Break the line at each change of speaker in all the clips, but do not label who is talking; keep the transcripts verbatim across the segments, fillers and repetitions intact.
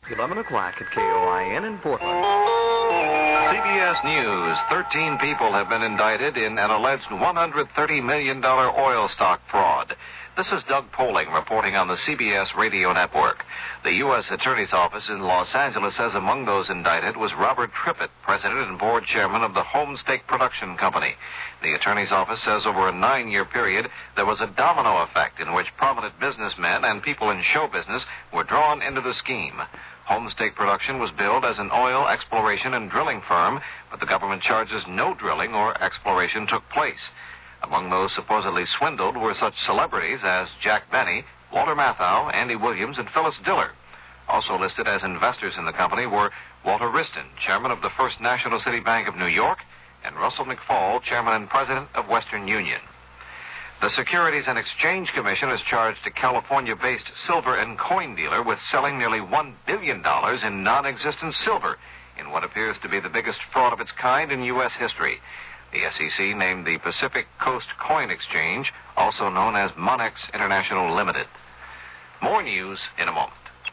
eleven o'clock at K O I N in Portland.
C B S News. thirteen people have been indicted in an alleged one hundred thirty million dollars oil stock fraud. This is Doug Poling reporting on the C B S radio network. The U S Attorney's Office in Los Angeles says among those indicted was Robert Trippett, president and board chairman of the Homestake Production Company. The Attorney's Office says over a nine-year period, there was a domino effect in which prominent businessmen and people in show business were drawn into the scheme. Homestake Production was billed as an oil exploration and drilling firm, but the government charges no drilling or exploration took place. Among those supposedly swindled were such celebrities as Jack Benny, Walter Matthau, Andy Williams, and Phyllis Diller. Also listed as investors in the company were Walter Wriston, chairman of the First National City Bank of New York, and Russell McFall, chairman and president of Western Union. The Securities and Exchange Commission has charged a California-based silver and coin dealer with selling nearly one billion dollars in non-existent silver in what appears to be the biggest fraud of its kind in U S history. The S E C named the Pacific Coast Coin Exchange, also known as Monex International Limited. More news in a moment.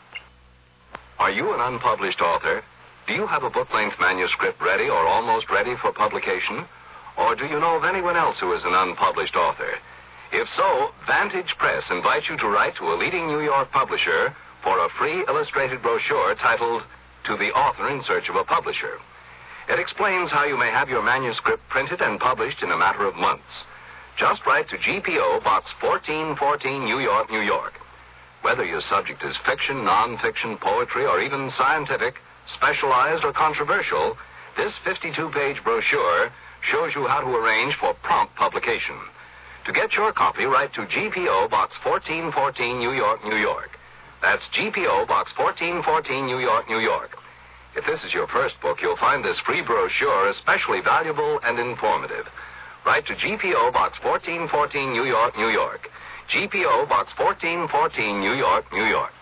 Are you an unpublished author? Do you have a book-length manuscript ready or almost ready for publication? Or do you know of anyone else who is an unpublished author? If so, Vantage Press invites you to write to a leading New York publisher for a free illustrated brochure titled, To the Author in Search of a Publisher. It explains how you may have your manuscript printed and published in a matter of months. Just write to G P O Box fourteen fourteen, New York, New York. Whether your subject is fiction, non-fiction, poetry, or even scientific, specialized, or controversial, this fifty-two page brochure shows you how to arrange for prompt publication. To get your copy, write to G P O Box fourteen fourteen, New York, New York. That's G P O Box fourteen fourteen, New York, New York. If this is your first book, you'll find this free brochure especially valuable and informative. Write to G P O Box fourteen fourteen, New York, New York. G P O Box fourteen fourteen, New York, New York.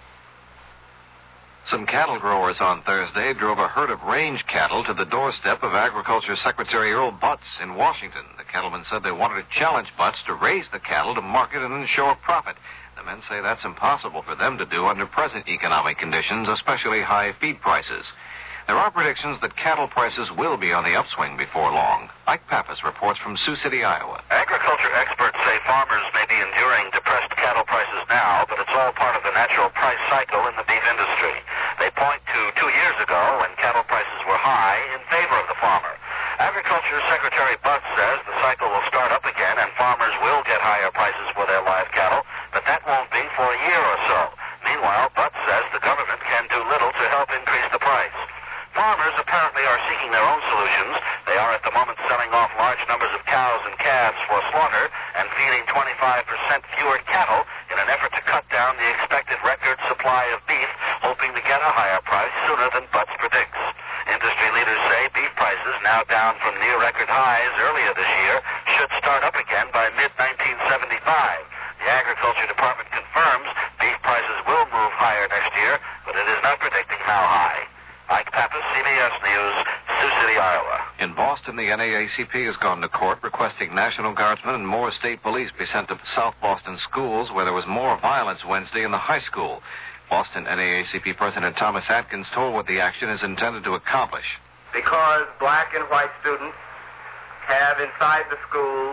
Some cattle growers on Thursday drove a herd of range cattle to the doorstep of Agriculture Secretary Earl Butz in Washington. The cattlemen said they wanted to challenge Butz to raise the cattle to market and then show a profit. The men say that's impossible for them to do under present economic conditions, especially high feed prices. There are predictions that cattle prices will be on the upswing before long. Ike Pappas reports from Sioux City, Iowa.
Agriculture experts say farmers may be enduring depressed cattle prices now, but it's all part of the natural price cycle in the beef industry. They point to two years ago when cattle prices were high in favor of the farmer. Agriculture Secretary Butz says the cycle will start up again and farmers will get higher prices for their live cattle, but that won't be for a year or so. Meanwhile, Butz says the government can do little to help increase the price. Farmers apparently are seeking their own solutions. They are at the moment selling off large numbers of cows and calves for slaughter and feeding twenty-five percent fewer cattle in an effort to cut down the expected record supply of beef, hoping to get a higher price sooner than Butz predicts. Industry leaders say beef prices, now down from near record highs earlier this year, should start up again by mid nineteen seventy-five. The Agriculture Department confirms beef prices will move higher next year, but it is not predicting how high. Ike Pappas, C B S News, Sioux City, Iowa.
In Boston, the N double A C P has gone to court requesting National Guardsmen and more state police be sent to South Boston schools where there was more violence Wednesday in the high school. Boston N double A C P President Thomas Atkins told what the action is intended to accomplish.
Because black and white students have inside the schools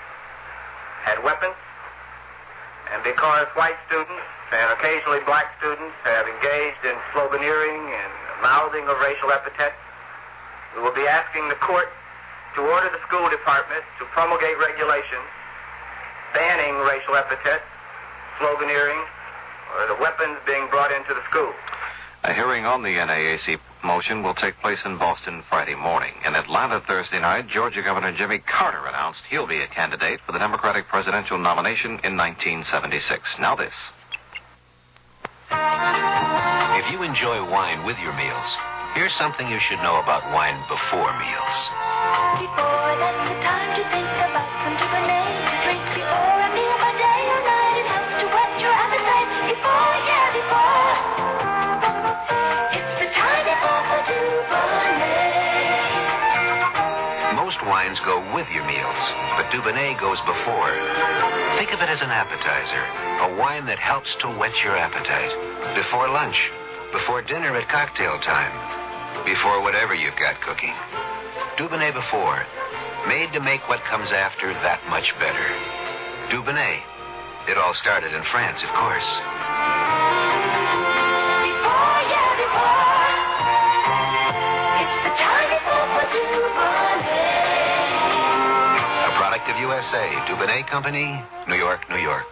had weapons, and because white students and occasionally black students have engaged in sloganeering and mouthing of racial epithets, we will be asking the court to order the school department to promulgate regulations banning racial epithets, sloganeering, or the weapons being brought into the school.
A hearing on the N double A C P motion will take place in Boston Friday morning. In Atlanta Thursday night, Georgia Governor Jimmy Carter announced he'll be a candidate for the Democratic presidential nomination in nineteen seventy-six. Now this.
If you enjoy wine with your meals, here's something you should know about wine before meals.
Before, that's the time to think about some Dubonnet to drink before a meal by day or night. It helps to whet your appetite before, yeah, before. It's the time before for Dubonnet.
Most wines go with your meals, but Dubonnet goes before. Think of it as an appetizer, a wine that helps to whet your appetite. Before lunch, Before dinner at cocktail time. Before whatever you've got cooking. Dubonnet before. Made to make what comes after that much better. Dubonnet. It all started in France, of course.
Before, yeah, before. It's the time before for Dubonnet.
A product of U S A. Dubonnet Company, New York, New York.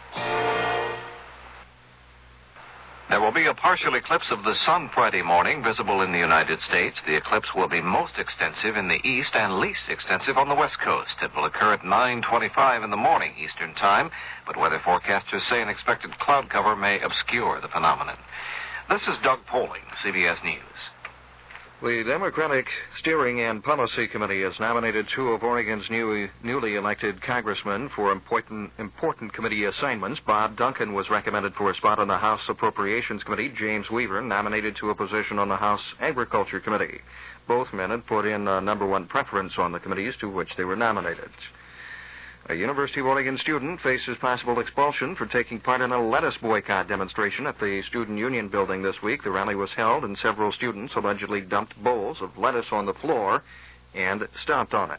There will be a partial eclipse of the sun Friday morning visible in the United States. The eclipse will be most extensive in the east and least extensive on the west coast. It will occur at nine twenty-five in the morning Eastern Time, but weather forecasters say an expected cloud cover may obscure the phenomenon. This is Doug Poling, C B S News.
The Democratic Steering and Policy Committee has nominated two of Oregon's new, newly elected congressmen for important, important committee assignments. Bob Duncan was recommended for a spot on the House Appropriations Committee. James Weaver nominated to a position on the House Agriculture Committee. Both men had put in a number one preference on the committees to which they were nominated. A University of Oregon student faces possible expulsion for taking part in a lettuce boycott demonstration at the Student Union building this week. The rally was held, and several students allegedly dumped bowls of lettuce on the floor and stomped on it.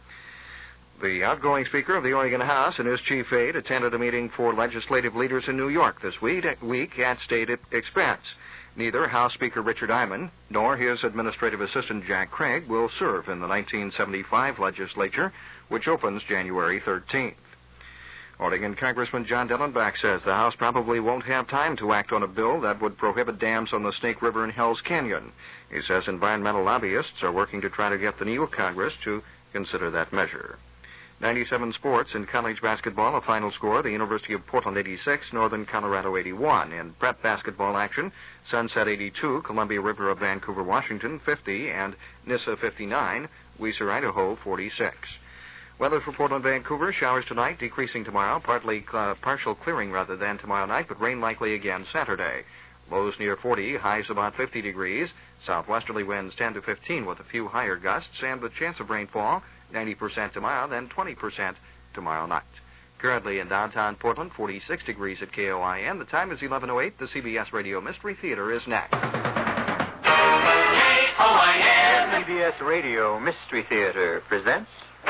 The outgoing Speaker of the Oregon House and his chief aide attended a meeting for legislative leaders in New York this week at state expense. Neither House Speaker Richard Eyman nor his administrative assistant Jack Craig will serve in the nineteen seventy-five legislature, which opens January thirteenth. Oregon Congressman John Dellenbach says the House probably won't have time to act on a bill that would prohibit dams on the Snake River and Hell's Canyon. He says environmental lobbyists are working to try to get the new Congress to consider that measure. ninety-seven Sports in college basketball, a final score, the University of Portland eighty-six, Northern Colorado eighty-one. In prep basketball action, Sunset eighty-two, Columbia River of Vancouver, Washington fifty, and Nissa fifty-nine, Weiser, Idaho forty-six. Weather for Portland, Vancouver, showers tonight, decreasing tomorrow, partly uh, partial clearing rather than tomorrow night, but rain likely again Saturday. Lows near forty, highs about fifty degrees, southwesterly winds ten to fifteen with a few higher gusts, and the chance of rainfall ninety percent tomorrow, then twenty percent tomorrow night. Currently in downtown Portland, forty-six degrees at K O I N. The time is eleven oh eight. The C B S Radio Mystery Theater is next.
K O I N. C B S Radio Mystery Theater presents...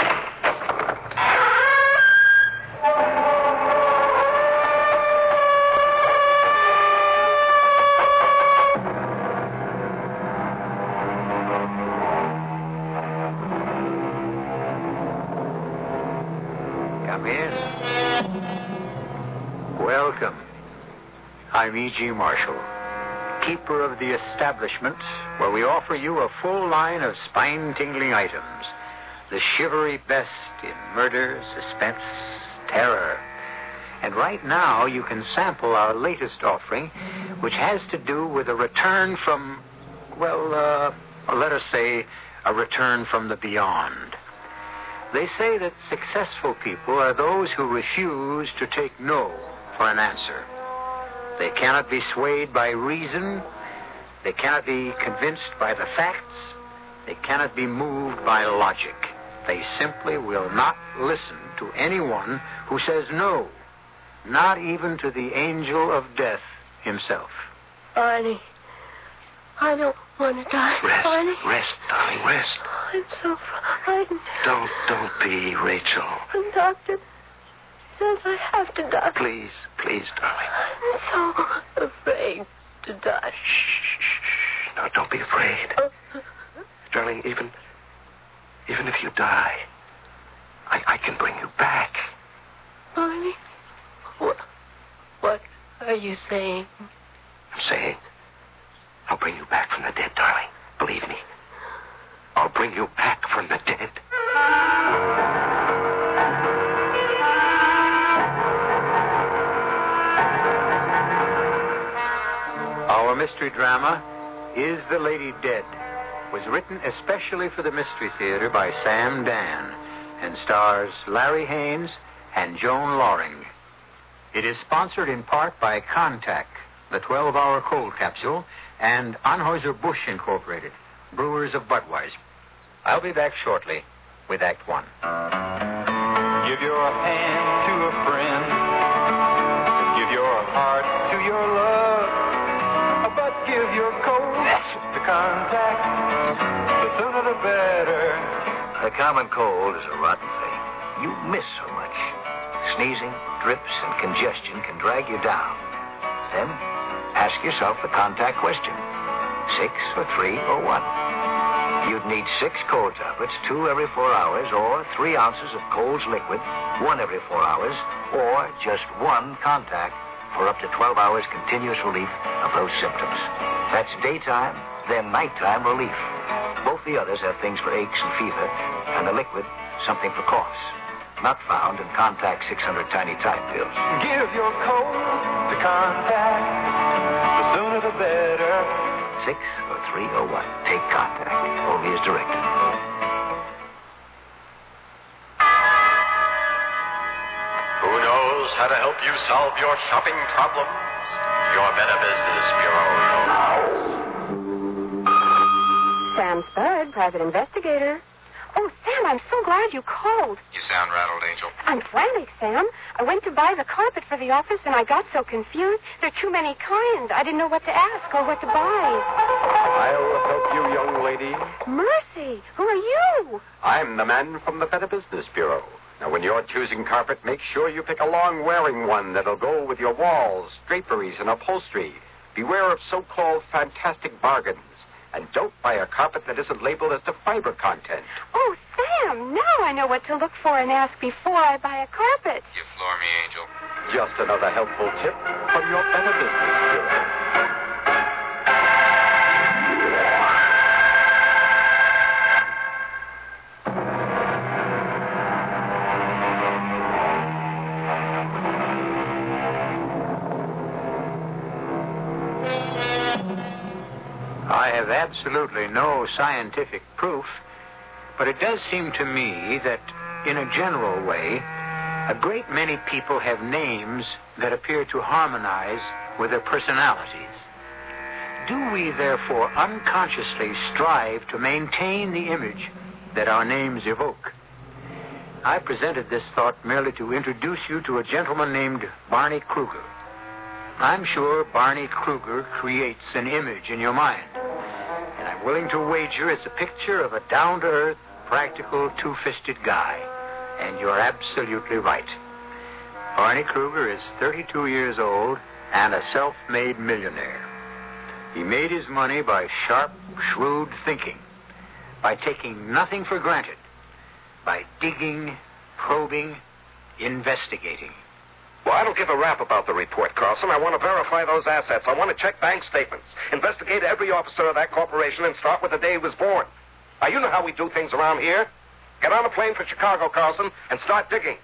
Welcome. I'm E G. Marshall, keeper of the establishment where we offer you a full line of spine-tingling items, the shivery best in murder, suspense, terror. And right now you can sample our latest offering, which has to do with a return from, well, uh, let us say, a return from the beyond. They say that successful people are those who refuse to take no for an answer. They cannot be swayed by reason. They cannot be convinced by the facts. They cannot be moved by logic. They simply will not listen to anyone who says no, not even to the angel of death himself.
Barney, I don't want to die.
Rest,
Barney.
rest, darling, rest.
I'm so frightened.
Don't, don't be, Rachel.
The doctor says I have to die.
Please, please, darling.
I'm so afraid to die.
Shh, shh, shh. No, don't be afraid.
Uh,
Darling, even, even if you die, I, I can bring you back.
Barney, what, what are you saying?
I'm saying, I'll bring you back from the dead, darling. Believe me. I'll bring you back from the dead.
Our mystery drama, Is the Lady Dead?, was written especially for the Mystery Theater by Sam Dan and stars Larry Haynes and Joan Loring. It is sponsored in part by Contact, the twelve-hour cold capsule, and Anheuser-Busch Incorporated, brewers of Budweiser. I'll be back shortly with Act One.
Give your hand to a friend. Give your heart to your love. But give
common cold is a rotten thing. You miss so much. Sneezing, drips, and congestion can drag you down. Then, ask yourself the contact question. Six or three or one? You'd need six cold tablets, two every four hours, or three ounces of Coles liquid, one every four hours, or just one contact for up to twelve hours continuous relief of those symptoms. That's daytime, then nighttime relief. Both the others have things for aches and fever, and the liquid, something for coughs. Not found in Contact six hundred Tiny Time pills.
Give your cold to Contact. The sooner the better.
Six or three or one. Take Contact. Only as directed.
Who knows how to help you solve your shopping problems? Your Better Business Bureau knows.
Sam Spud, private investigator. Oh, Sam, I'm so glad you called.
You sound rattled, Angel.
I'm frantic, Sam. I went to buy the carpet for the office, and I got so confused. There are too many kinds. I didn't know what to ask or what to buy.
I'll help you, young lady.
Mercy, who are you?
I'm the man from the Better Business Bureau. Now, when you're choosing carpet, make sure you pick a long-wearing one that'll go with your walls, draperies, and upholstery. Beware of so-called fantastic bargains. And don't buy a carpet that isn't labeled as to fiber content.
Oh, Sam, now I know what to look for and ask before I buy a carpet.
You floor me, Angel. Just another helpful tip from your Better Business Bureau.
I have absolutely no scientific proof, but it does seem to me that, in a general way, a great many people have names that appear to harmonize with their personalities. Do we, therefore, unconsciously strive to maintain the image that our names evoke? I presented this thought merely to introduce you to a gentleman named Barney Kruger. I'm sure Barney Kruger creates an image in your mind. And I'm willing to wager it's a picture of a down-to-earth, practical, two-fisted guy. And you're absolutely right. Barney Kruger is thirty-two years old and a self-made millionaire. He made his money by sharp, shrewd thinking, by taking nothing for granted, by digging, probing, investigating.
Well, I don't give a rap about the report, Carlson. I want to verify those assets. I want to check bank statements, investigate every officer of that corporation, and start with the day he was born. Now, you know how we do things around here. Get on a plane for Chicago, Carlson, and start digging.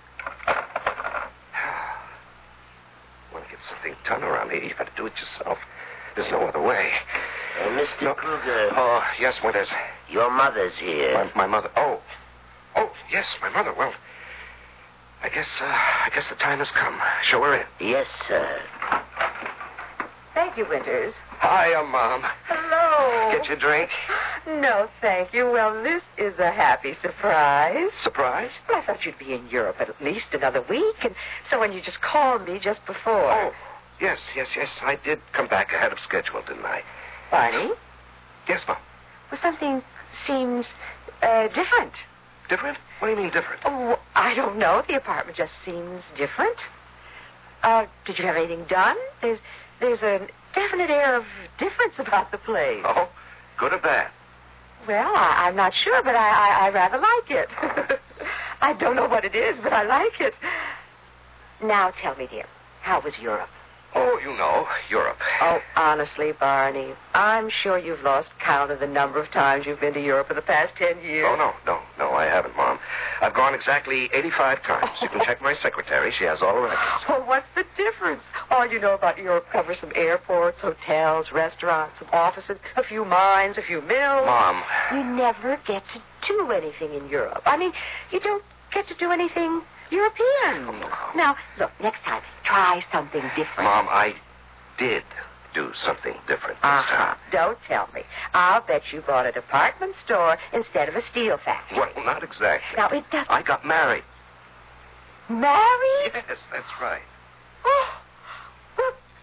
Want to get something done around here, you got to do it yourself. There's no other way.
Uh, Mister
No.
Kruger.
Oh, yes, Winters.
Your mother's here.
My, my mother. Oh. Oh, yes, my mother. Well, I guess, uh, I guess the time has come. Show her in.
Yes, sir.
Thank you, Winters.
Hiya, Mom.
Hello.
Get your drink.
No, thank you. Well, this is a happy surprise.
Surprise?
Well, I thought you'd be in Europe at least another week, and so when you just called me just before.
Oh, yes, yes, yes. I did come back ahead of schedule, didn't I?
Barney?
Yes, Mom.
Well, something seems uh, different.
Different? What do you mean different?
Oh, I don't know. The apartment just seems different. Uh, did you have anything done? There's there's a definite air of difference about the place.
Oh, good or bad?
Well, I, I'm not sure, but I, I, I rather like it. I don't know what it is, but I like it. Now tell me, dear, how was Europe?
Oh, you know, Europe.
Oh, honestly, Barney, I'm sure you've lost count of the number of times you've been to Europe in the past ten years.
Oh, no, no, no, I haven't, Mom. I've gone exactly eighty-five times. You can check my secretary. She has all the records.
Well, what's the difference? All you know about Europe covers some airports, hotels, restaurants, some offices, a few mines, a few mills.
Mom.
You never get to do anything in Europe. I mean, you don't get to do anything European.
Oh, Mom.
Now, look, next time, try something different.
Mom, I did do something different this
uh-huh.
time.
Don't tell me. I'll bet you bought a department store instead of a steel factory.
Well, not exactly.
Now, it doesn't...
I got married.
Married?
Yes, that's right.
Oh, well,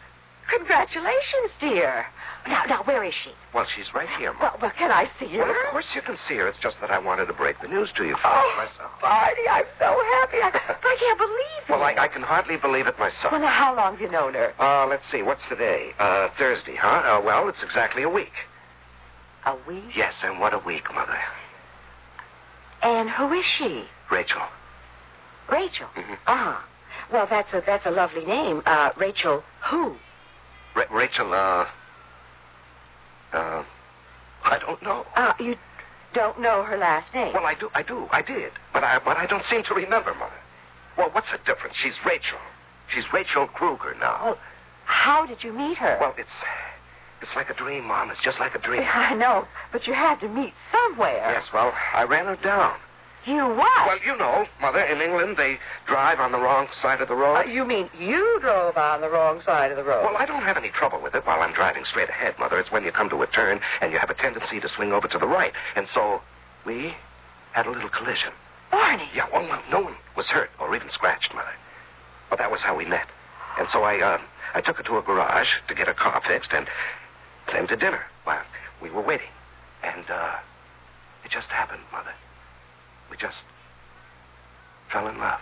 Congratulations, dear. Now, now, where is she?
Well, she's right here, Mom.
Well, well, can I see her?
Well, of course you can see her. It's just that I wanted to break the news to you first
Oh,
myself.
Barney, I'm so happy. I, I can't believe it.
Well, I, I can hardly believe it myself.
Well, now, how long have you known her?
Uh, let's see. What's today? Uh, Thursday, huh? Uh, well, it's exactly a week.
A week?
Yes, and what a week, Mother.
And who is she?
Rachel.
Rachel?
Mm-hmm.
Ah. Well, that's a, that's a lovely name. Uh, Rachel who?
Ra- Rachel, uh... Uh... I don't know.
Uh, you don't know her last name?
Well, I do. I do. I did. But I, but I don't seem to remember, Mother. Well, what's the difference? She's Rachel. She's Rachel Kruger now.
Oh, how did you meet her?
Well, it's... It's like a dream, Mom. It's just like a dream.
I know, but you had to meet somewhere.
Yes, well, I ran her down.
You what?
Well, you know, Mother, in England, they drive on the wrong side of the road.
Uh, you mean you drove on the wrong side of the road?
Well, I don't have any trouble with it while I'm driving straight ahead, Mother. It's when you come to a turn and you have a tendency to swing over to the right. And so we had a little collision.
Barney.
Yeah, well, well, no one was hurt or even scratched, Mother. Well, that was how we met. And so I, uh, I took her to a garage to get her car fixed and then to dinner while we were waiting. And, uh, it just happened, Mother. We just fell in love.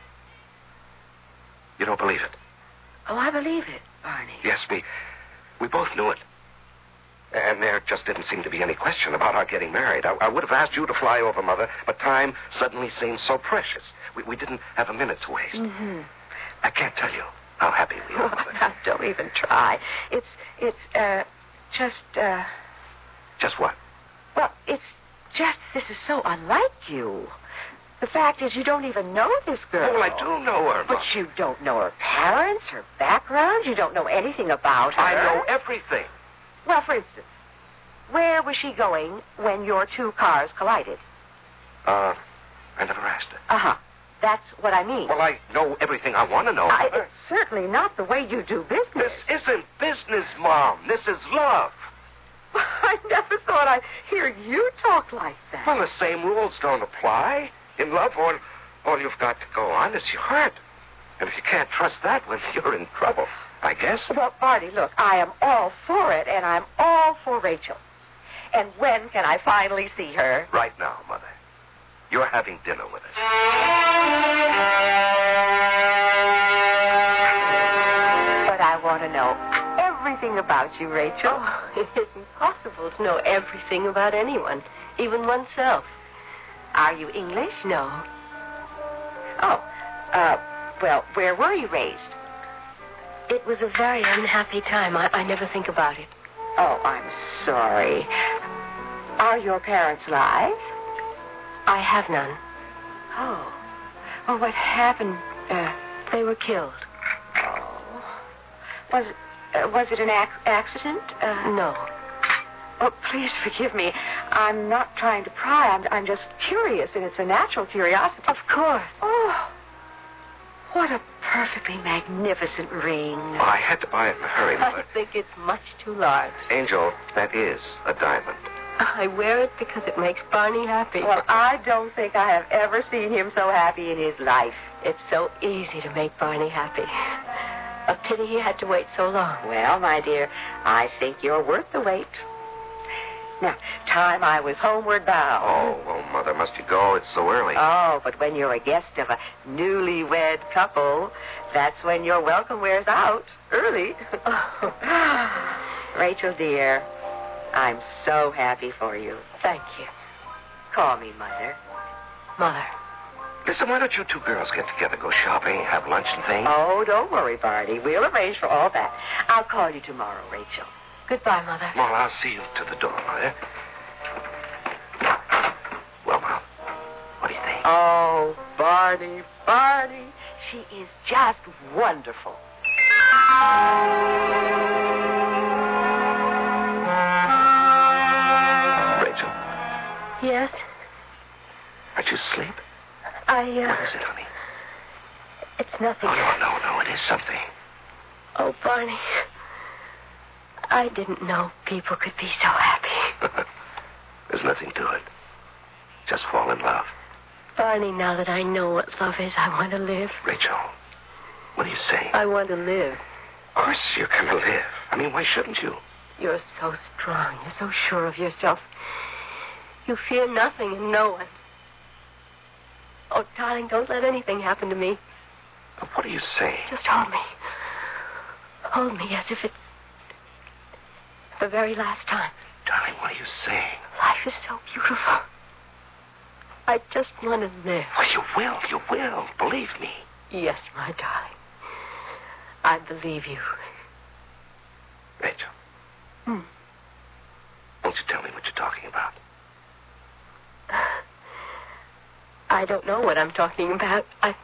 You don't believe it?
Oh, I believe it, Barney.
Yes, we we both knew it. And there just didn't seem to be any question about our getting married. I, I would have asked you to fly over, Mother, but time suddenly seemed so precious. We, we didn't have a minute to waste.
Mm-hmm.
I can't tell you how happy we are, Mother.
Now, don't even try. It's, it's, uh, just, uh...
Just what?
Well, it's just, this is so unlike you. The fact is, you don't even know this girl.
Oh, well, I do know her,
But
Mom.
you don't know her parents, her background. You don't know anything about her.
I know everything.
Well, for instance, where was she going when your two cars collided?
Uh, I never asked her.
Uh-huh. That's what I mean.
Well, I know everything I want to know,
I,
Mother.
it's certainly not the way you do business.
This isn't business, Mom. This is love.
I never thought I'd hear you talk like that.
Well, the same rules don't apply. In love, all, all you've got to go on is your heart. And if you can't trust that, well, you're in trouble, I guess.
Well, Barney, look, I am all for it, and I'm all for Rachel. And when can I finally see her?
Right now, Mother. You're having dinner with us.
But I want to know everything about you, Rachel.
Oh, it isn't possible to know everything about anyone, even oneself.
Are you English?
No.
Oh, uh, well, where were you raised?
It was a very unhappy time. I, I never think about it.
Oh, I'm sorry. Are your parents alive?
I have none.
Oh. Well, what happened? Uh,
They were killed.
oh. Was, uh, was it an ac- accident? Uh,
No.
Oh, please forgive me. I'm not trying to pry. I'm, I'm just curious, and it's a natural curiosity.
Of course.
Oh, what a perfectly magnificent ring.
Oh, I had to buy it in a hurry, Mother.
I think it's much too large.
Angel, that is a diamond.
I wear it because it makes Barney happy.
Well, I don't think I have ever seen him so happy in his life.
It's so easy to make Barney happy. A pity he had to wait so long.
Well, my dear, I think you're worth the wait. Now, time I was homeward bound.
Oh, well, Mother, must you go? It's so early.
Oh, but when you're a guest of a newlywed couple, that's when your welcome wears out. Early. Rachel, dear, I'm so happy for you.
Thank you.
Call me Mother.
Mother.
Listen, why don't you two girls get together, go shopping, have lunch and things?
Oh, don't worry, Barney. We'll arrange for all that. I'll call you tomorrow, Rachel.
Goodbye, Mother.
Well, I'll see you to the door, Mother. Well, Mom, what do you think?
Oh, Barney, Barney. She is just wonderful.
Rachel,
Yes?
aren't you asleep?
I, uh...
What is it, honey?
It's nothing.
Oh, no, no, no, it is something.
Oh, Barney. I didn't know people could be so happy.
There's nothing to it. Just fall in love.
Barney, now that I know what love is, I want to live.
Rachel, what are you saying?
I want to live.
course you're going to live. I mean, why shouldn't you?
You're so strong. You're so sure of yourself. You fear nothing and no one. Oh, darling, don't let anything happen to me.
What are you saying?
Just hold me. Hold me as if it's the very last time.
Darling, what are you saying?
Life is so beautiful. I just want to live.
Well, you will. You will. Believe me.
Yes, my darling. I believe you.
Rachel.
Hmm.
Won't you tell me what you're talking about?
I don't know what I'm talking about. I...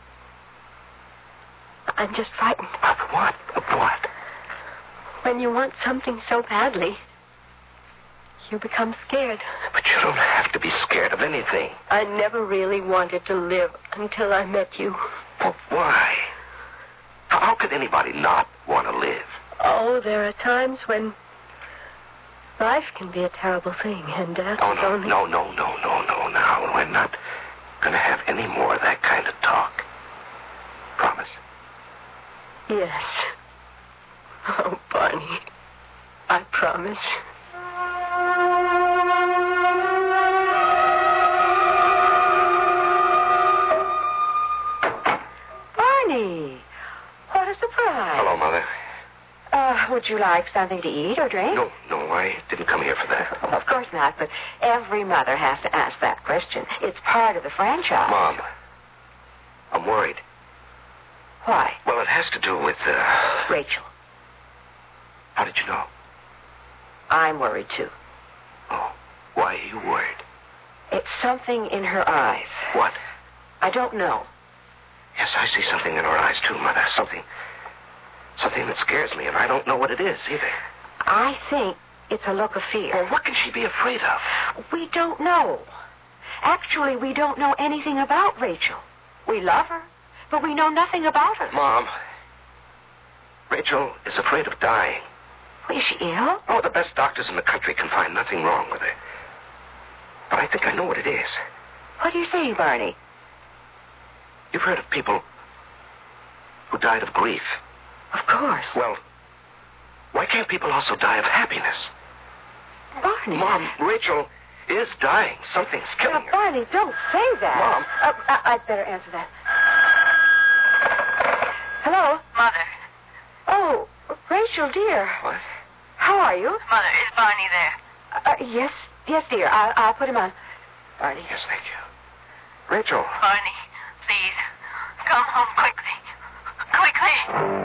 I'm just frightened.
Of what? Of what?
When you want something so badly, you become scared.
But you don't have to be scared of anything.
I never really wanted to live until I met you.
But why? How, how could anybody not want to live?
Oh, there are times when life can be a terrible thing, and death
Oh,
is
no,
only...
no, no, no, no, no, now. We're not going to have any more of that kind of talk. Promise?
Yes. Oh, Barney, I promise.
Barney, what a surprise.
Hello, Mother.
Uh, would you like something to eat or drink?
No, no, I didn't come here for that.
Well, of course not, but every mother has to ask that question. It's part of the franchise.
Mom, I'm worried.
Why?
Well, it has to do with, uh...
Rachel.
How did you know?
I'm worried, too.
Oh, why are you worried?
It's something in her eyes.
What?
I don't know.
Yes, I see something in her eyes, too, Mother. Something... Something that scares me, and I don't know what it is, either.
I think it's a look of fear.
Well, what can she be afraid of?
We don't know. Actually, we don't know anything about Rachel. We love her, but we know nothing about her.
Mom, Rachel is afraid of dying.
Is she ill?
Oh, the best doctors in the country can find nothing wrong with her. But I think I know what it is.
What are you saying, Barney?
You've heard of people who died of grief.
Of course.
Well, why can't people also die of happiness?
Barney.
Mom, Rachel is dying. Something's killing her.
Barney, don't say that.
Mom.
Uh, I- I'd better answer that. Hello?
Mother.
Oh, Rachel, dear.
What?
How are you?
Mother, is Barney there?
Uh, yes, yes, dear. I- I'll put him on. Barney.
Yes, thank you. Rachel.
Barney, please, come home quickly. Quickly.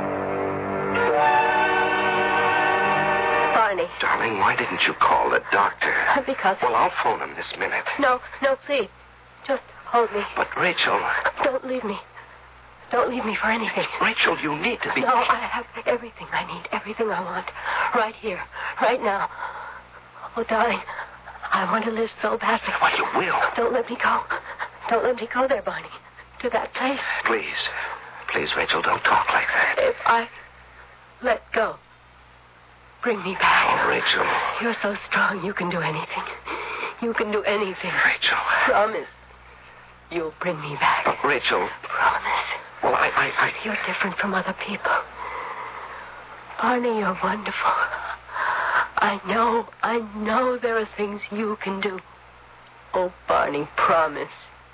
Barney.
Darling, why didn't you call the doctor?
Because...
Well, I'll phone him this minute.
No, no, please. Just hold me.
But, Rachel...
Don't leave me. Don't leave me for anything.
Rachel, you need to be...
No, I have everything I need, everything I want. Right here, right now. Oh, darling, I want to live so badly.
Well, you will.
Don't let me go. Don't let me go there, Barney. To that place.
Please. Please, Rachel, don't talk like that.
If I let go, bring me back.
Oh, Rachel.
You're so strong, you can do anything. You can do anything.
Rachel.
Promise. You'll bring me back.
But, Rachel.
Promise.
Well, I, I, I...
You're different from other people. Barney, you're wonderful. I know, I know there are things you can do. Oh, Barney, promise.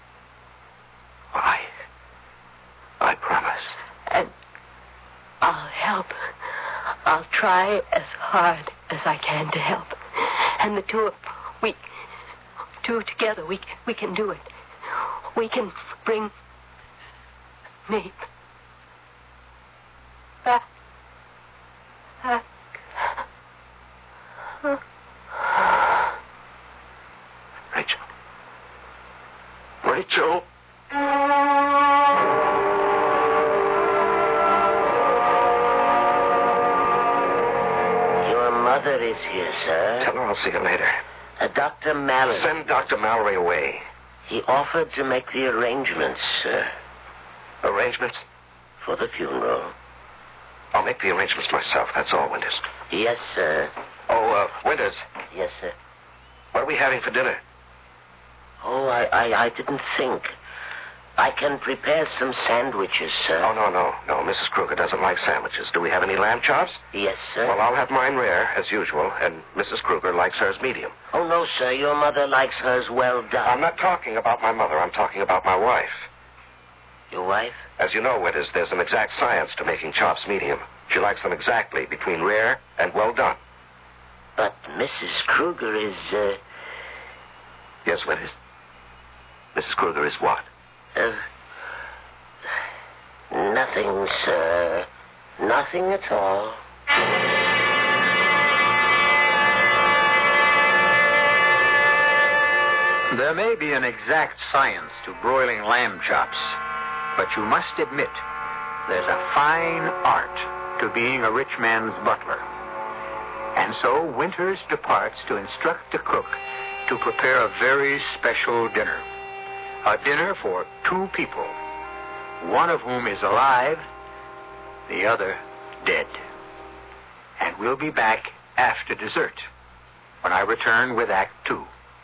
I... I promise.
And I'll help. I'll try as hard as I can to help. And the two of... We... Two together, we, we can do it. We can bring... me back. Back.
Rachel. Rachel.
Your mother is here, sir.
Tell her I'll see her later.
Uh, Doctor Mallory.
Send Doctor Mallory away.
He offered to make the arrangements, sir.
Arrangements?
For the funeral.
I'll make the arrangements myself. That's all, Winters.
Yes, sir.
Oh, uh, Winters.
Yes, sir.
What are we having for dinner?
Oh, I, I, I didn't think. I can prepare some sandwiches, sir.
Oh, no, no, no. Missus Kruger doesn't like sandwiches. Do we have any lamb chops?
Yes, sir.
Well, I'll have mine rare, as usual, and Missus Kruger likes hers medium.
Oh, no, sir. Your mother likes hers well done.
I'm not talking about my mother. I'm talking about my wife.
Your wife?
As you know, Winters, there's an exact science to making chops medium. She likes them exactly between rare and well done.
But Missus Kruger is, uh...
Yes, Winters. Missus Kruger is what?
Uh, nothing, sir. Nothing at all.
There may be an exact science to broiling lamb chops, but you must admit there's a fine art to being a rich man's butler. And so Winters departs to instruct the cook to prepare a very special dinner. A dinner for two people, one of whom is alive, the other dead. And we'll be back after dessert, when I return with Act Two.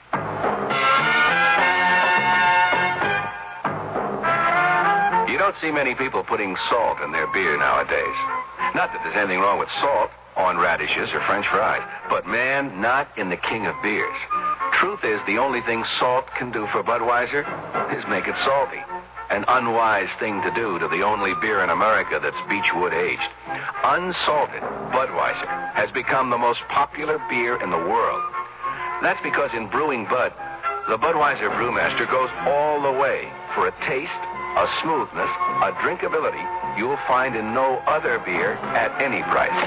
You don't see many people putting salt in their beer nowadays. Not that there's anything wrong with salt on radishes or French fries, but man, not in the king of beers. Truth is, the only thing salt can do for Budweiser is make it salty. An unwise thing to do to the only beer in America that's Beechwood aged. Unsalted Budweiser has become the most popular beer in the world. That's because in brewing Bud, the Budweiser brewmaster goes all the way for a taste, a smoothness, a drinkability you'll find in no other beer at any price.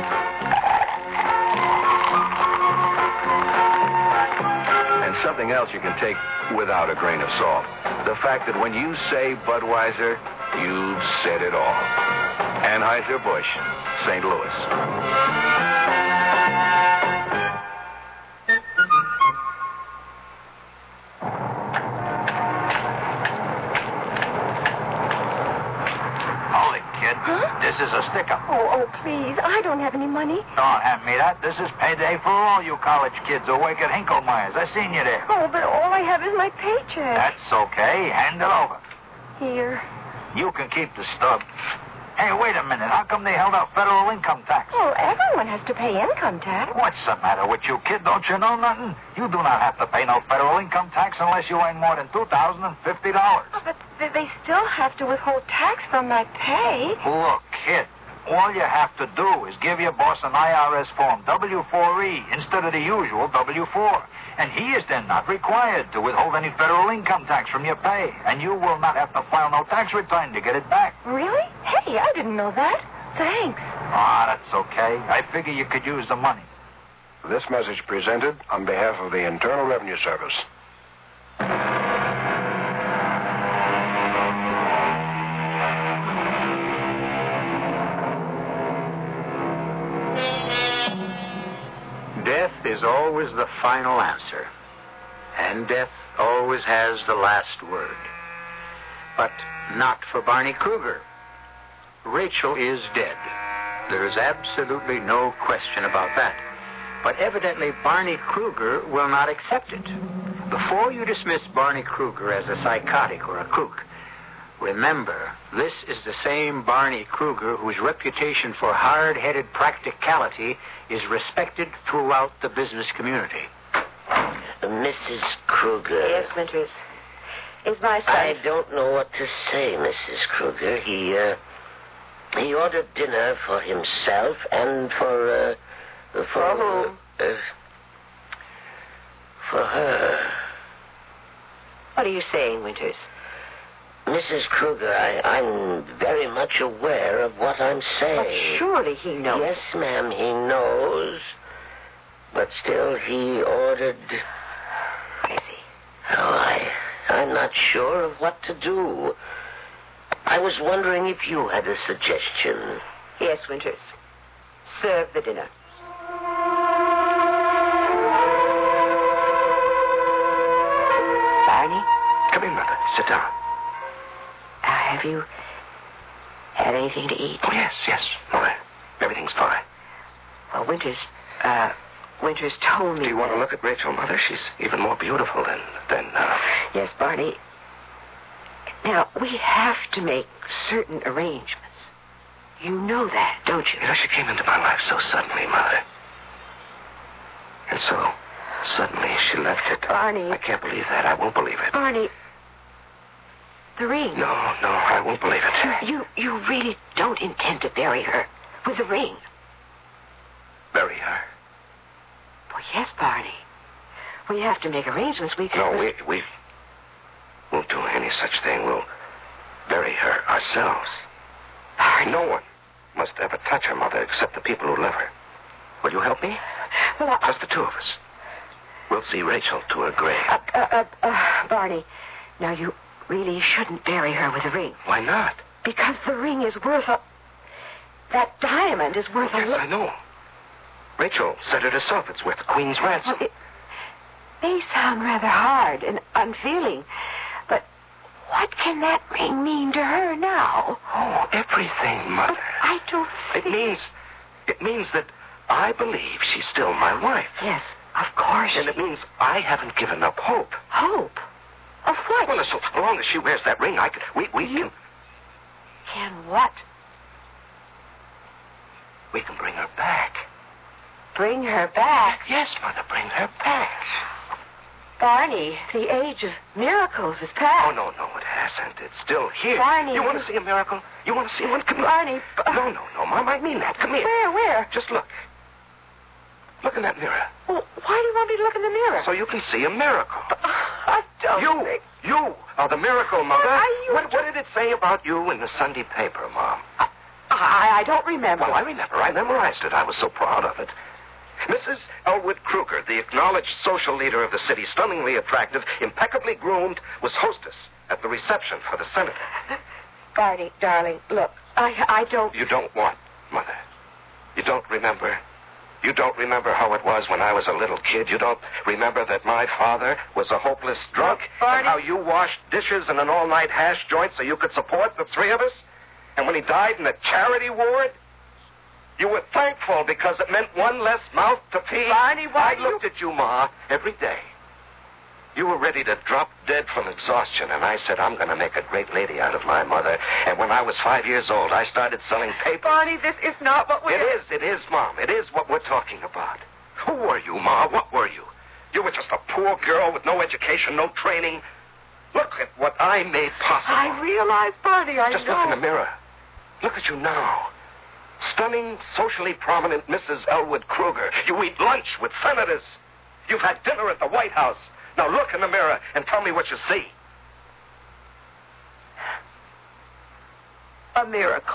And something else you can take without a grain of salt. The fact that when you say Budweiser, you've said it all. Anheuser-Busch, Saint Louis.
This is a stick-up.
Oh, oh, please. I don't have any money.
Don't hand me that. This is payday for all you college kids awake at Hinklemeyer's. I seen you there.
Oh, but all I have is my paycheck.
That's okay. Hand it over.
Here.
You can keep the stub. Hey, wait a minute. How come they held out federal income tax?
Well, everyone has to pay income tax.
What's the matter with you, kid? Don't you know nothing? You do not have to pay no federal income tax unless you earn more than two thousand fifty dollars.
Oh, but th- they still have to withhold tax from my pay.
Look, kid, all you have to do is give your boss an I R S form, W four E, instead of the usual W four. And he is then not required to withhold any federal income tax from your pay. And you will not have to file no tax return to get it back.
Really? Hey, I didn't know that. Thanks.
Ah, that's okay. I figure you could use the money.
This message presented on behalf of the Internal Revenue Service.
Death is always the final answer, and death always has the last word. But not for Barney Kruger. Rachel is dead. There is absolutely no question about that. But evidently Barney Kruger will not accept it. Before you dismiss Barney Kruger as a psychotic or a kook, remember, this is the same Barney Kruger whose reputation for hard-headed practicality is respected throughout the business community.
Missus Kruger.
Yes, Winters. Is my son...
I don't know what to say, Missus Kruger. He, uh... He ordered dinner for himself and for, uh... For,
for whom?
Uh, for her.
What are you saying, Winters?
Missus Kruger, I, I'm very much aware of what I'm saying.
But surely he knows.
Yes, ma'am, he knows. But still, he ordered...
I see.
Oh, I, I'm not sure of what to do. I was wondering if you had a suggestion.
Yes, Winters. Serve the dinner. Barney?
Come in, Mother. Sit down.
Uh, have you had anything to eat?
Oh, yes, yes. Mother, everything's fine.
Well, Winters, uh, Winters told me...
Do you want to look at Rachel, Mother? She's even more beautiful than, than, uh...
Yes, Barney. Now, we have to make certain arrangements. You know that, don't you?
You know, she came into my life so suddenly, Mother. And so, suddenly, she left it.
Barney.
I can't believe that. I won't believe it.
Barney, the ring.
No, no, I won't believe it.
You, you really don't intend to bury her with the ring.
Bury her?
Well, yes, Barney. We have to make arrangements. We can...
No, we, we won't do any such thing. We'll bury her ourselves.
Barney.
No one must ever touch her, Mother, except the people who love her. Will you help me?
Well, I...
Just the two of us. We'll see Rachel to her grave.
Uh, uh, uh, uh, Barney, now you really shouldn't bury her with a ring.
Why not?
Because the ring is worth a... That diamond is worth
yes,
a... Yes,
I know. Rachel said it herself. It's worth the Queen's ransom.
Well, it may sound rather hard and unfeeling, but what can that ring mean to her now?
Oh, everything, Mother.
But I don't think...
It means... It means that I believe she's still my wife.
Yes, of course.
And it means I haven't given up hope.
Hope? Of what?
Well, so long as she wears that ring, I can... We, we
you...
can...
Can what?
We can bring her back.
Bring her back?
Yes, Mother, bring her back.
Barney, the age of miracles is past.
Oh, no, no, it hasn't. It's still here.
Barney.
You want to see a miracle? You want to see one? Come here.
Barney. B-
no, no, no, Mom, I mean that. Come here.
Where, where?
Just look. Look in that mirror.
Well, why do you want me to look in the mirror?
So you can see a miracle.
Uh, I don't
You,
think...
you are the miracle, Mother.
Are you...
What, what did it say about you in the Sunday paper, Mom?
I, I, I don't remember.
Well, I remember. I memorized it. I was so proud of it. Missus Elwood Kruger, the acknowledged social leader of the city, stunningly attractive, impeccably groomed, was hostess at the reception for the senator.
Barney, darling, look, I, I don't...
You don't what, Mother? You don't remember? You don't remember how it was when I was a little kid? You don't remember that my father was a hopeless drunk?
Look, Barney...
And how you washed dishes in an all-night hash joint so you could support the three of us? And when he died in a charity ward... You were thankful because it meant one less mouth to feed.
Barney, why
I looked
you...
at you, Ma, every day. You were ready to drop dead from exhaustion, and I said, I'm going to make a great lady out of my mother. And when I was five years old, I started selling papers.
Barney, this is not what we're...
It is, it is, Mom. It is what we're talking about. Who were you, Ma? What were you? You were just a poor girl with no education, no training. Look at what I made possible.
I realize, Barney, I
just
know...
look in the mirror. Look at you now. Stunning, socially prominent Missus Elwood Kruger. You eat lunch with senators. You've had dinner at the White House. Now look in the mirror and tell me what you see.
A miracle.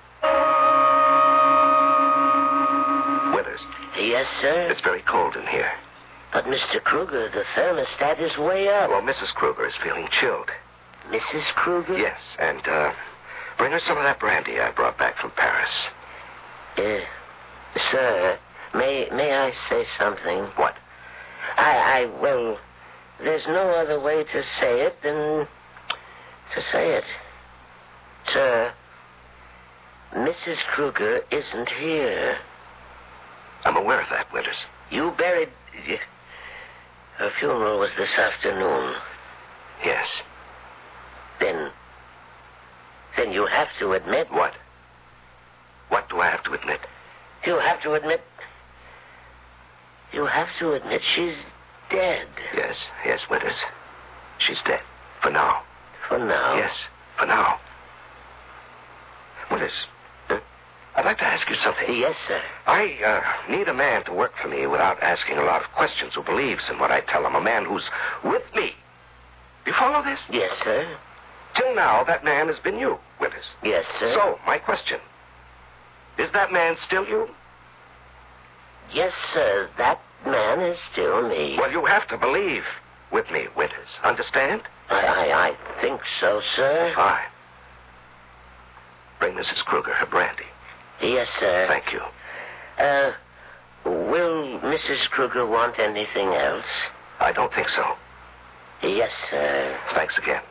Withers.
Yes, sir?
It's very cold in here.
But, Mister Kruger, the thermostat is way up.
Well, Missus Kruger is feeling chilled.
Missus Kruger?
Yes, and, uh, bring her some of that brandy I brought back from Paris.
Uh, sir, may may I say something?
What?
I, I, well, there's no other way to say it than to say it. Sir, Missus Kruger isn't here.
I'm aware of that, Winters.
You buried... Her funeral was this afternoon.
Yes.
Then... Then you have to admit...
What? What do I have to admit?
You have to admit... You have to admit she's dead.
Yes, yes, Winters. She's dead. For now.
For now?
Yes, for now. Winters, uh, I'd like to ask you something.
Yes, sir.
I uh, need a man to work for me without asking a lot of questions, who believes in what I tell him. A man who's with me. You follow this?
Yes, sir.
Till now, that man has been you, Winters.
Yes, sir.
So, my question. Is that man still you?
Yes, sir. That man is still me.
Well, you have to believe with me, Winters. Understand?
I, I, I think so, sir.
Fine. Bring Missus Kruger her brandy.
Yes, sir.
Thank you.
Uh, will Missus Kruger want anything else?
I don't think so.
Yes, sir.
Thanks again.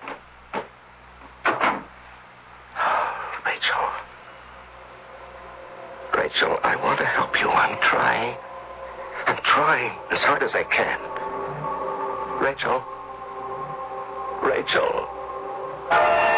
Rachel. Rachel, I want to help you. I'm trying. I'm trying as hard as I can. Rachel. Rachel.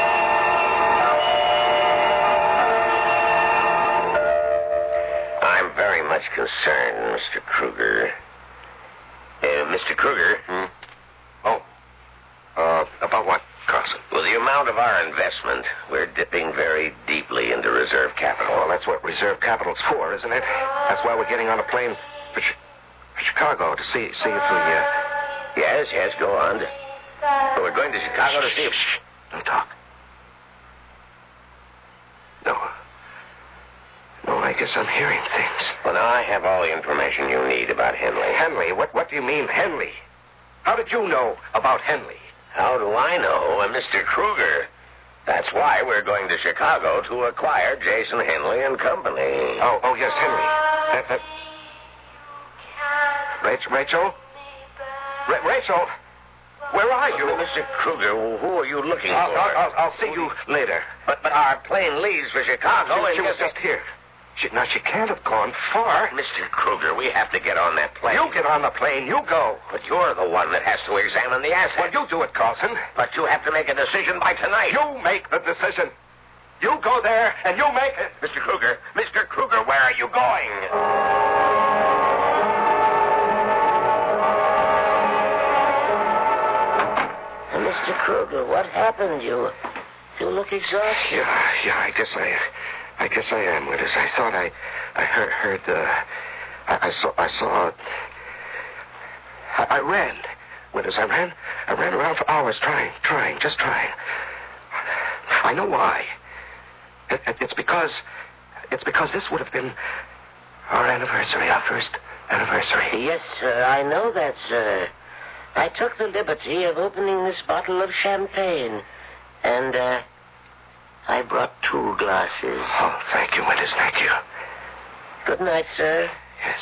much concern, Mister Kruger. Uh, Mister Kruger?
Hmm? Oh. Uh, about what, Carson?
Well, the amount of our investment, we're dipping very deeply into reserve capital.
Well, that's what reserve capital's for, isn't it? That's why we're getting on a plane for, Ch- for Chicago to see see if we, uh...
Yes, yes, go on. But we're going to Chicago to see if...
Shh, don't talk. No. No, I guess I'm hearing things.
Well, now I have all the information you need about Henley.
Henley? What, what do you mean, Henley? How did you know about Henley?
How do I know? Uh, Mister Kruger. That's why we're going to Chicago to acquire Jason Henley and Company.
Oh, oh, yes, Henley. That, that... Rachel? Rachel? Ra- Rachel? Where are you?
Well, Mister Kruger, who are you looking
I'll,
for?
I'll, I'll, I'll see you later.
But but our plane leaves for Chicago.
She,
and
she was just here. She, now, she can't have gone far.
Mister Kruger, we have to get on that plane.
You get on the plane. You go.
But you're the one that has to examine the assets.
Well, you do it, Carlson.
But you have to make a decision by tonight.
You make the decision. You go there, and you make it.
Mister Kruger, Mister Kruger, where are you going? Mister Kruger, what happened? You you look exhausted.
Yeah, yeah, I guess I I guess I am, Withers. I thought I I heard heard uh I, I saw I saw I, I ran. Withers, I ran I ran around for hours trying, trying, just trying. I know why. It, it, it's because it's because this would have been our anniversary, our first anniversary.
Yes, sir, I know that, sir. I took the liberty of opening this bottle of champagne, and, uh, I brought two glasses.
Oh, thank you, Winters, thank you.
Good night, sir.
Yes.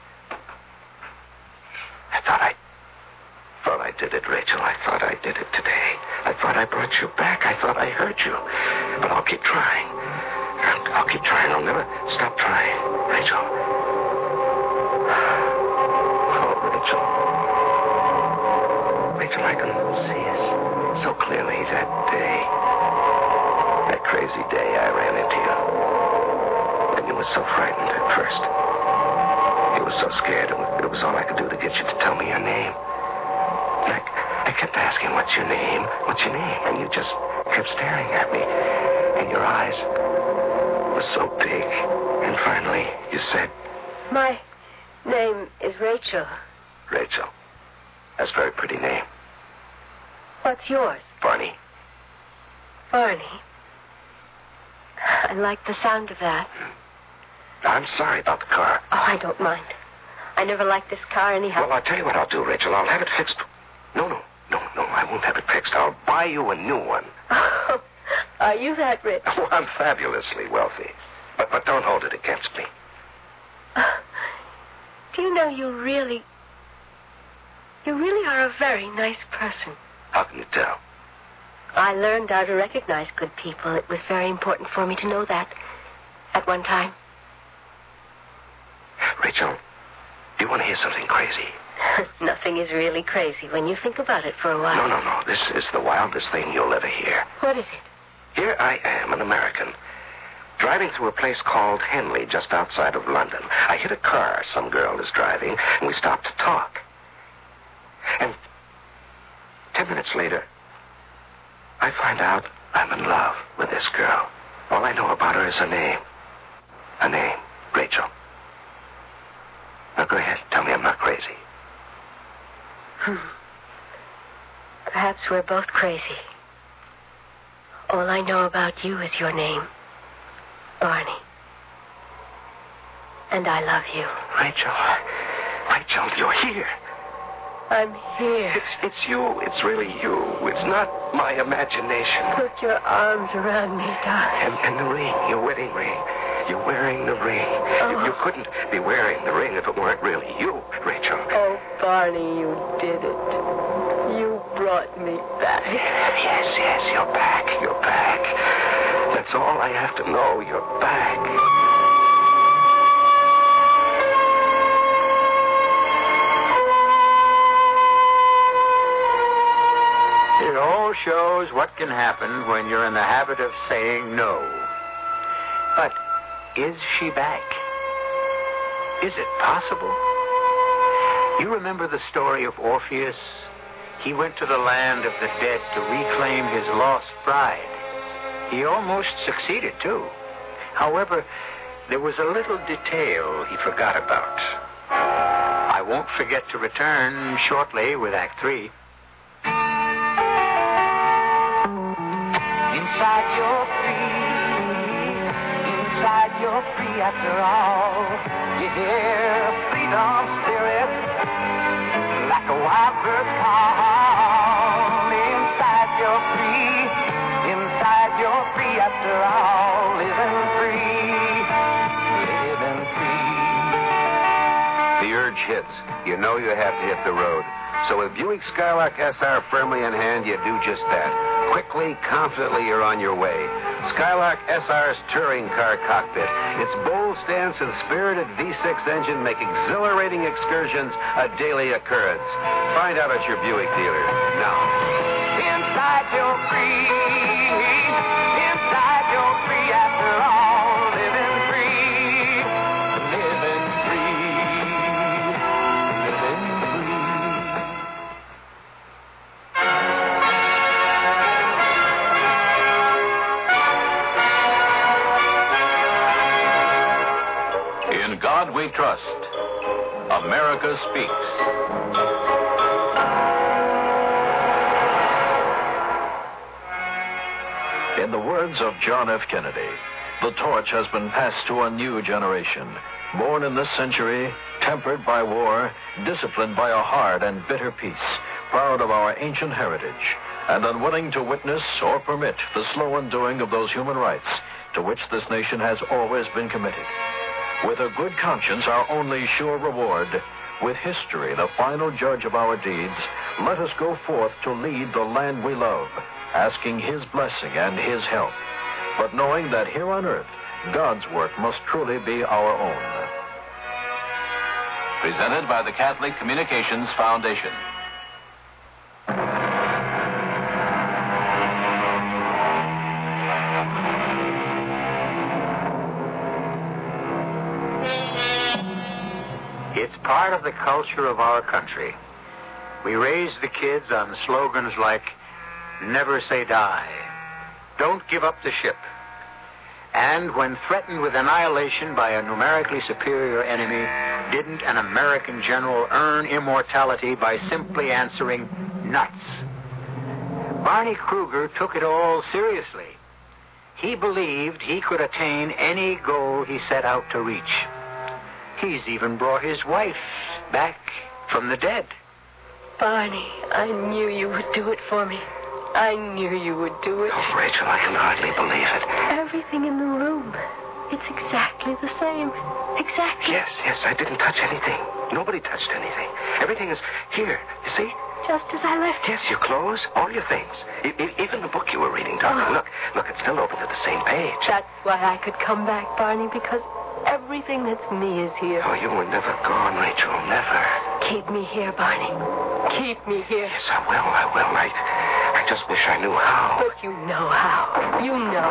I thought I... thought I did it, Rachel. I thought I did it today. I thought I brought you back. I thought I hurt you. But I'll keep trying. I'll, I'll keep trying. I'll never stop trying. Rachel. Oh, Rachel. Rachel, I can see us so clearly that day. That crazy day I ran into you. And you were so frightened at first. You were so scared. It was, it was all I could do to get you to tell me your name. And I, I kept asking, what's your name? What's your name? And you just kept staring at me. And your eyes were so big. And finally, you said...
My name is Rachel.
Rachel. That's a very pretty name.
What's yours?
Barney.
Barney. I like the sound of that.
I'm sorry about the car.
Oh, I don't mind. I never liked this car anyhow.
Well, I'll tell you what I'll do, Rachel. I'll have it fixed. No, no, no, no, I won't have it fixed. I'll buy you a new one.
Oh, are you that rich?
Oh, I'm fabulously wealthy. But, but don't hold it against me.
Uh, do you know you really... You really are a very nice person.
How can you tell?
I learned how to recognize good people. It was very important for me to know that at one time.
Rachel, do you want to hear something crazy?
Nothing is really crazy when you think about it for a while.
No, no, no. This is the wildest thing you'll ever hear.
What is it?
Here I am, an American, driving through a place called Henley, just outside of London. I hit a car some girl is driving, and we stopped to talk. And ten minutes later, I find out I'm in love with this girl. All I know about her is her name. Her name, Rachel. Now go ahead, tell me I'm not crazy.
Hmm. Perhaps we're both crazy. All I know about you is your name, Barney. And I love you.
Rachel, Rachel, you're here.
I'm here.
It's it's you. It's really you. It's not my imagination.
Put your arms around me, darling.
And, and the ring, your wedding ring. You're wearing the ring.
Oh.
You, you couldn't be wearing the ring if it weren't really you, Rachel.
Oh, Barney, you did it. You brought me back.
Yes, yes, you're back. You're back. That's all I have to know. You're back.
It all shows what can happen when you're in the habit of saying no. But is she back? Is it possible? You remember the story of Orpheus? He went to the land of the dead to reclaim his lost bride. He almost succeeded, too. However, there was a little detail he forgot about. I won't forget to return shortly with Act Three.
Inside you're free. Inside you're free after all. You hear freedom's spirit like a wild bird's call. Inside you're free. Inside you're free after all. Living free. Living free.
The urge hits. You know you have to hit the road. So with Buick Skylark S R firmly in hand, you do just that. Quickly, confidently, you're on your way. Skylark S R's touring car cockpit. Its bold stance and spirited V six engine make exhilarating excursions a daily occurrence. Find out at your Buick dealer now.
Inside you're free. Inside you're free after all. Living free. Living free. Living
In God we trust. America speaks. In the words of John F. Kennedy, the torch has been passed to a new generation, born in this century, tempered by war, disciplined by a hard and bitter peace, proud of our ancient heritage, and unwilling to witness or permit the slow undoing of those human rights to which this nation has always been committed. With a good conscience, our only sure reward, with history the final judge of our deeds, let us go forth to lead the land we love, asking his blessing and his help, but knowing that here on earth, God's work must truly be our own. Presented by the Catholic Communications Foundation.
It's part of the culture of our country. We raise the kids on slogans like, never say die, don't give up the ship. And when threatened with annihilation by a numerically superior enemy, didn't an American general earn immortality by simply answering, nuts? Barney Kruger took it all seriously. He believed he could attain any goal he set out to reach. He's even brought his wife back from the dead.
Barney, I knew you would do it for me. I knew you would do it.
Oh, Rachel, I can hardly believe it.
Everything in the room. It's exactly the same. Exactly.
Yes, yes, I didn't touch anything. Nobody touched anything. Everything is here, you see?
Just as I left it.
Yes, your clothes, all your things. E- e- even the book you were reading, darling.
Oh.
Look, look, it's still open to the same page.
That's why I could come back, Barney, because everything that's me is here.
Oh, you were never gone, Rachel, never.
Keep me here, Barney. Keep me here.
Yes, I will, I will. I, I just wish I knew how.
But you know how. You know.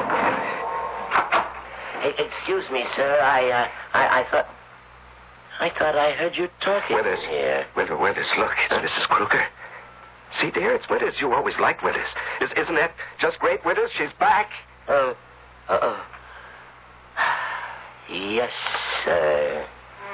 Hey, excuse me, sir. I, uh, I, I thought... I thought I heard you talking
Withers.
here.
Withers, Withers, look. It's Missus Kruger. See, dear, it's Withers. You always liked Withers. Is, isn't that just great, Withers? She's back.
Oh, uh-oh. Yes, sir.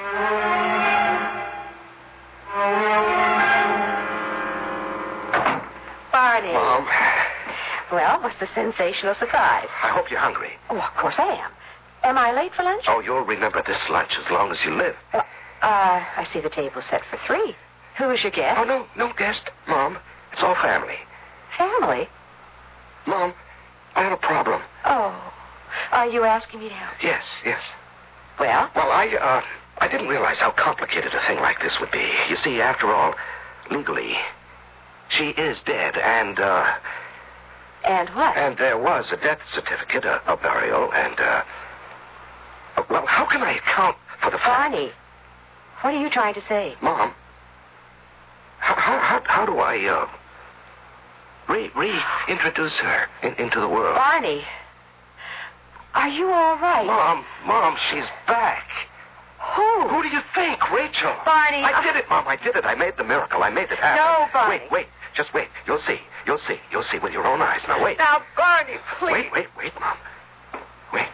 Barney.
Mom.
Well, what's the sensational surprise?
I hope you're hungry.
Oh, of course I am. Am I late for lunch?
Oh, you'll remember this lunch as long as you live.
Uh, I see the table set for three. Who is your guest?
Oh, no, no guest, Mom. It's all family.
Family?
Mom, I have a problem.
Oh. Are you asking me to help?
Yes, yes.
Well?
Well, I, uh, I didn't realize how complicated a thing like this would be. You see, after all, legally, she is dead, and, uh...
And what?
And there was a death certificate, a, a burial, and, uh... Well, how can I account for the fact...
Barney, what are you trying to say?
Mom, how, how, how do I, uh... Re, reintroduce her in, into the world?
Barney, are you all right?
Mom, Mom, she's back.
Who?
Who do you think? Rachel.
Barney.
I did it, Mom. I did it. I made the miracle. I made it happen.
No, Barney.
Wait, wait. Just wait. You'll see. You'll see. You'll see with your own eyes. Now, wait.
Now, Barney, please.
Wait, wait, wait, Mom. Wait.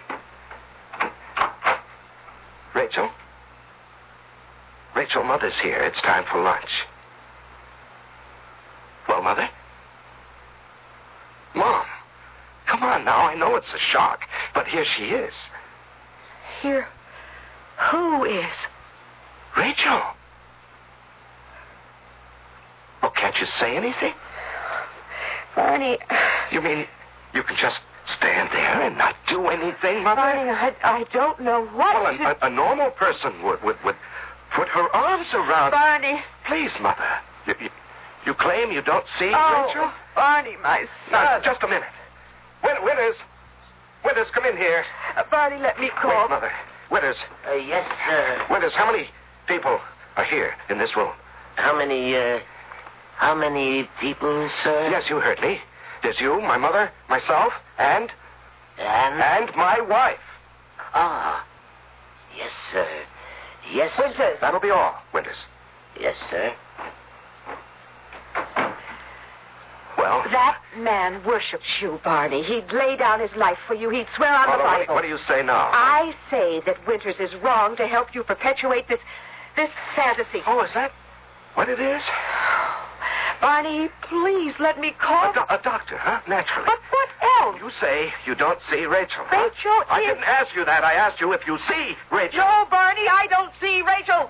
Rachel? Rachel, Mother's here. It's time for lunch. Well, Mother? Mom, come on now. I know it's a shock, but here she is.
Here? Who is?
Rachel. Oh, can't you say anything?
Barney.
You mean you can just stand there and not do anything, Mother?
Barney, I, I don't know what
Well,
to...
a, a, a normal person would, would, would put her arms around...
Barney.
Please, Mother. You, you, you claim you don't see,
oh,
Rachel?
Barney, my son.
Now, just a minute. Win- Winters. Winters, come in here.
Uh, Barney, let me call.
Wait, Mother. Winters.
Uh, yes, sir.
Winters, how many people are here in this room?
How many, uh, how many people, sir?
Yes, you heard me. There's you, my mother, myself, and...
And?
And my wife.
Ah. Yes, sir. Yes,
Winters. That'll be all, Winters.
Yes, sir.
Well?
That man worships you, Barney. He'd lay down his life for you. He'd swear on
Well,
the
what,
Bible.
what do you say now?
I say that Winters is wrong to help you perpetuate this, this fantasy.
Oh, is that what it is?
Barney, please let me call.
A, do- a doctor, huh? Naturally.
But what else?
You say you don't see Rachel. huh?
Rachel
I
is...
didn't ask you that. I asked you if you see Rachel.
No, Barney, I don't see Rachel.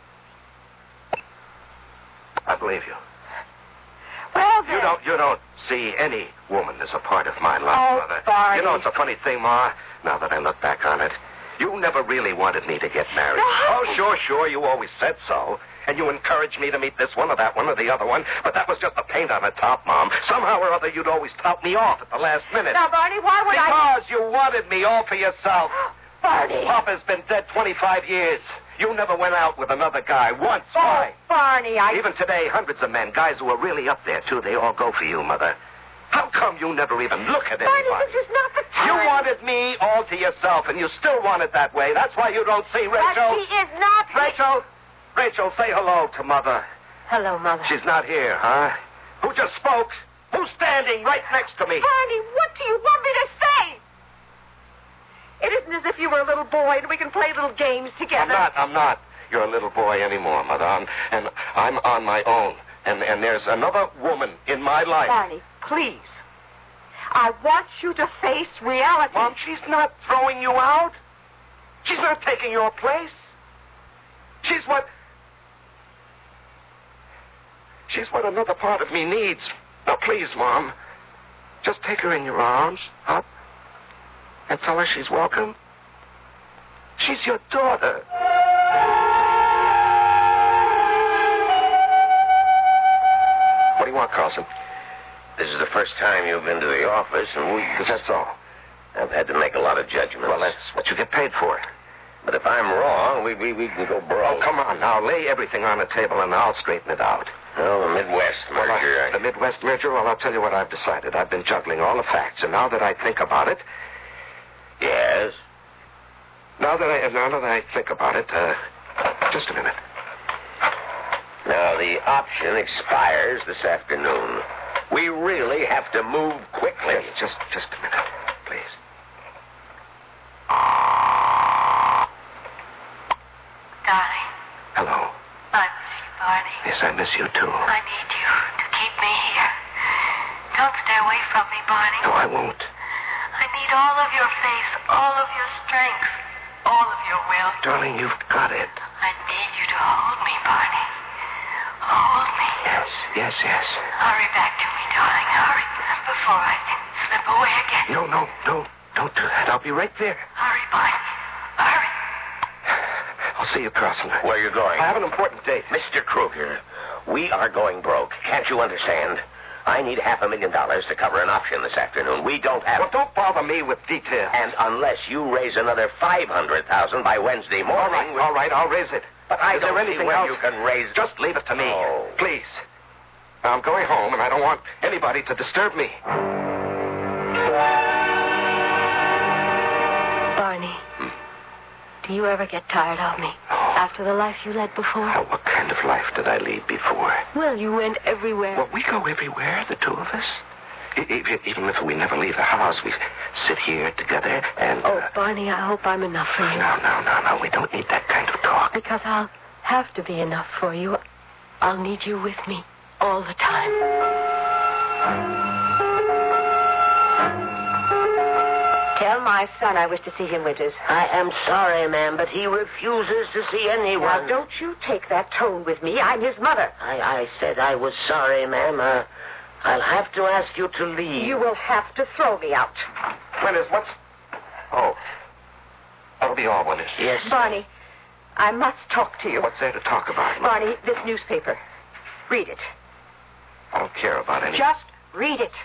I believe you.
Well, then.
You don't, you don't see any woman as a part of my life,
Oh,
Mother.
Barney.
You know, it's a funny thing, Ma, now that I look back on it. You never really wanted me to get married.
No.
Oh, sure, sure. You always said so. And you encouraged me to meet this one or that one or the other one. But that was just the paint on the top, Mom. Somehow or other, you'd always tout me off at the last minute.
Now, Barney, why would I...
Because you wanted me all for yourself.
Barney.
Papa's been dead twenty-five years. You never went out with another guy once.
Oh,
Why?
Barney, I...
Even today, hundreds of men, guys who are really up there, too, they all go for you, Mother. How come you never even look at
Barney,
anybody?
this is not the time.
You wanted me all to yourself, and you still want it that way. That's why you don't see Rachel.
But she is not...
Rachel, Rachel, say hello to Mother.
Hello, Mother.
She's not here, huh? Who just spoke? Who's standing right next to me?
Barney, what do you want me to say? It isn't as if you were a little boy and we can play little games together.
I'm not, I'm not your little boy anymore, Mother. I'm, and I'm on my own. And, and there's another woman in my life.
Barney, please. I want you to face reality.
Mom, she's not throwing you out. She's not taking your place. She's what... She's what another part of me needs. Now, please, Mom, just take her in your arms, huh? And tell her she's welcome. She's your daughter. What do you want, Carlson?
This is the first time you've been to the office, and we...
Is that so?
I've had to make a lot of judgments.
Well, that's what you get paid for.
But if I'm wrong, we, we, we can go broke.
Oh, come on now. Lay everything on the table, and I'll straighten it out.
Well, the Midwest
Well, I-
merger...
the Midwest merger, well, I'll tell you what I've decided. I've been juggling all the facts, and now that I think about it...
Yes?
Now that I, now that I think about it, uh, just a minute.
Now, the option expires this afternoon. We really have to move quickly.
Yes, just, just a minute, please.
Darling,
Hello.
I miss you, Barney.
Yes, I miss you, too.
I need you to keep me here. Don't stay away from me, Barney.
No, I won't.
I need all of your faith, all of your strength, all of your will.
Darling, you've got it.
I need you to hold me, Barney. Hold me.
Yes, yes, yes.
Hurry back to me, darling. Hurry. Before I slip away again.
No, no, no. Don't do that. I'll be right there.
Hurry, Barney. Hurry.
I'll see you, Carson.
Where are you going?
I have an important date.
Mister Kruger, we are going broke. Can't you understand? I need half a million dollars to cover an option this afternoon. We don't have...
Well, don't bother me with details.
And unless you raise another five hundred thousand dollars by Wednesday morning...
All right, all right, I'll raise it.
But I
Is
don't
there
see
anything
where
else?
you can raise...
Just leave it to me.
Oh.
Please. I'm going home, and I don't want anybody to disturb me.
Barney,
Hmm?
Do you ever get tired of me? After the life you led before?
Now, what kind of life did I lead before?
Well, you went everywhere.
Well, we go everywhere, the two of us. E- e- even if we never leave the house, we sit here together and...
Oh,
uh,
Barney, I hope I'm enough for you.
No, no, no, no. We don't need that kind of talk.
Because I'll have to be enough for you. I'll need you with me all the time.
Tell my son I wish to see him, Winters.
I am sorry, ma'am, but he refuses to see anyone.
Now, don't you take that tone with me. I'm his mother.
I, I said I was sorry, ma'am. Uh, I'll have to ask you to leave.
You will have to throw me out.
Winters, what's... Oh. That'll be all, Winters.
Yes.
Barney, I must talk to you.
What's there to talk about?
Barney, this newspaper. Read it.
I don't care about any...
Just read it.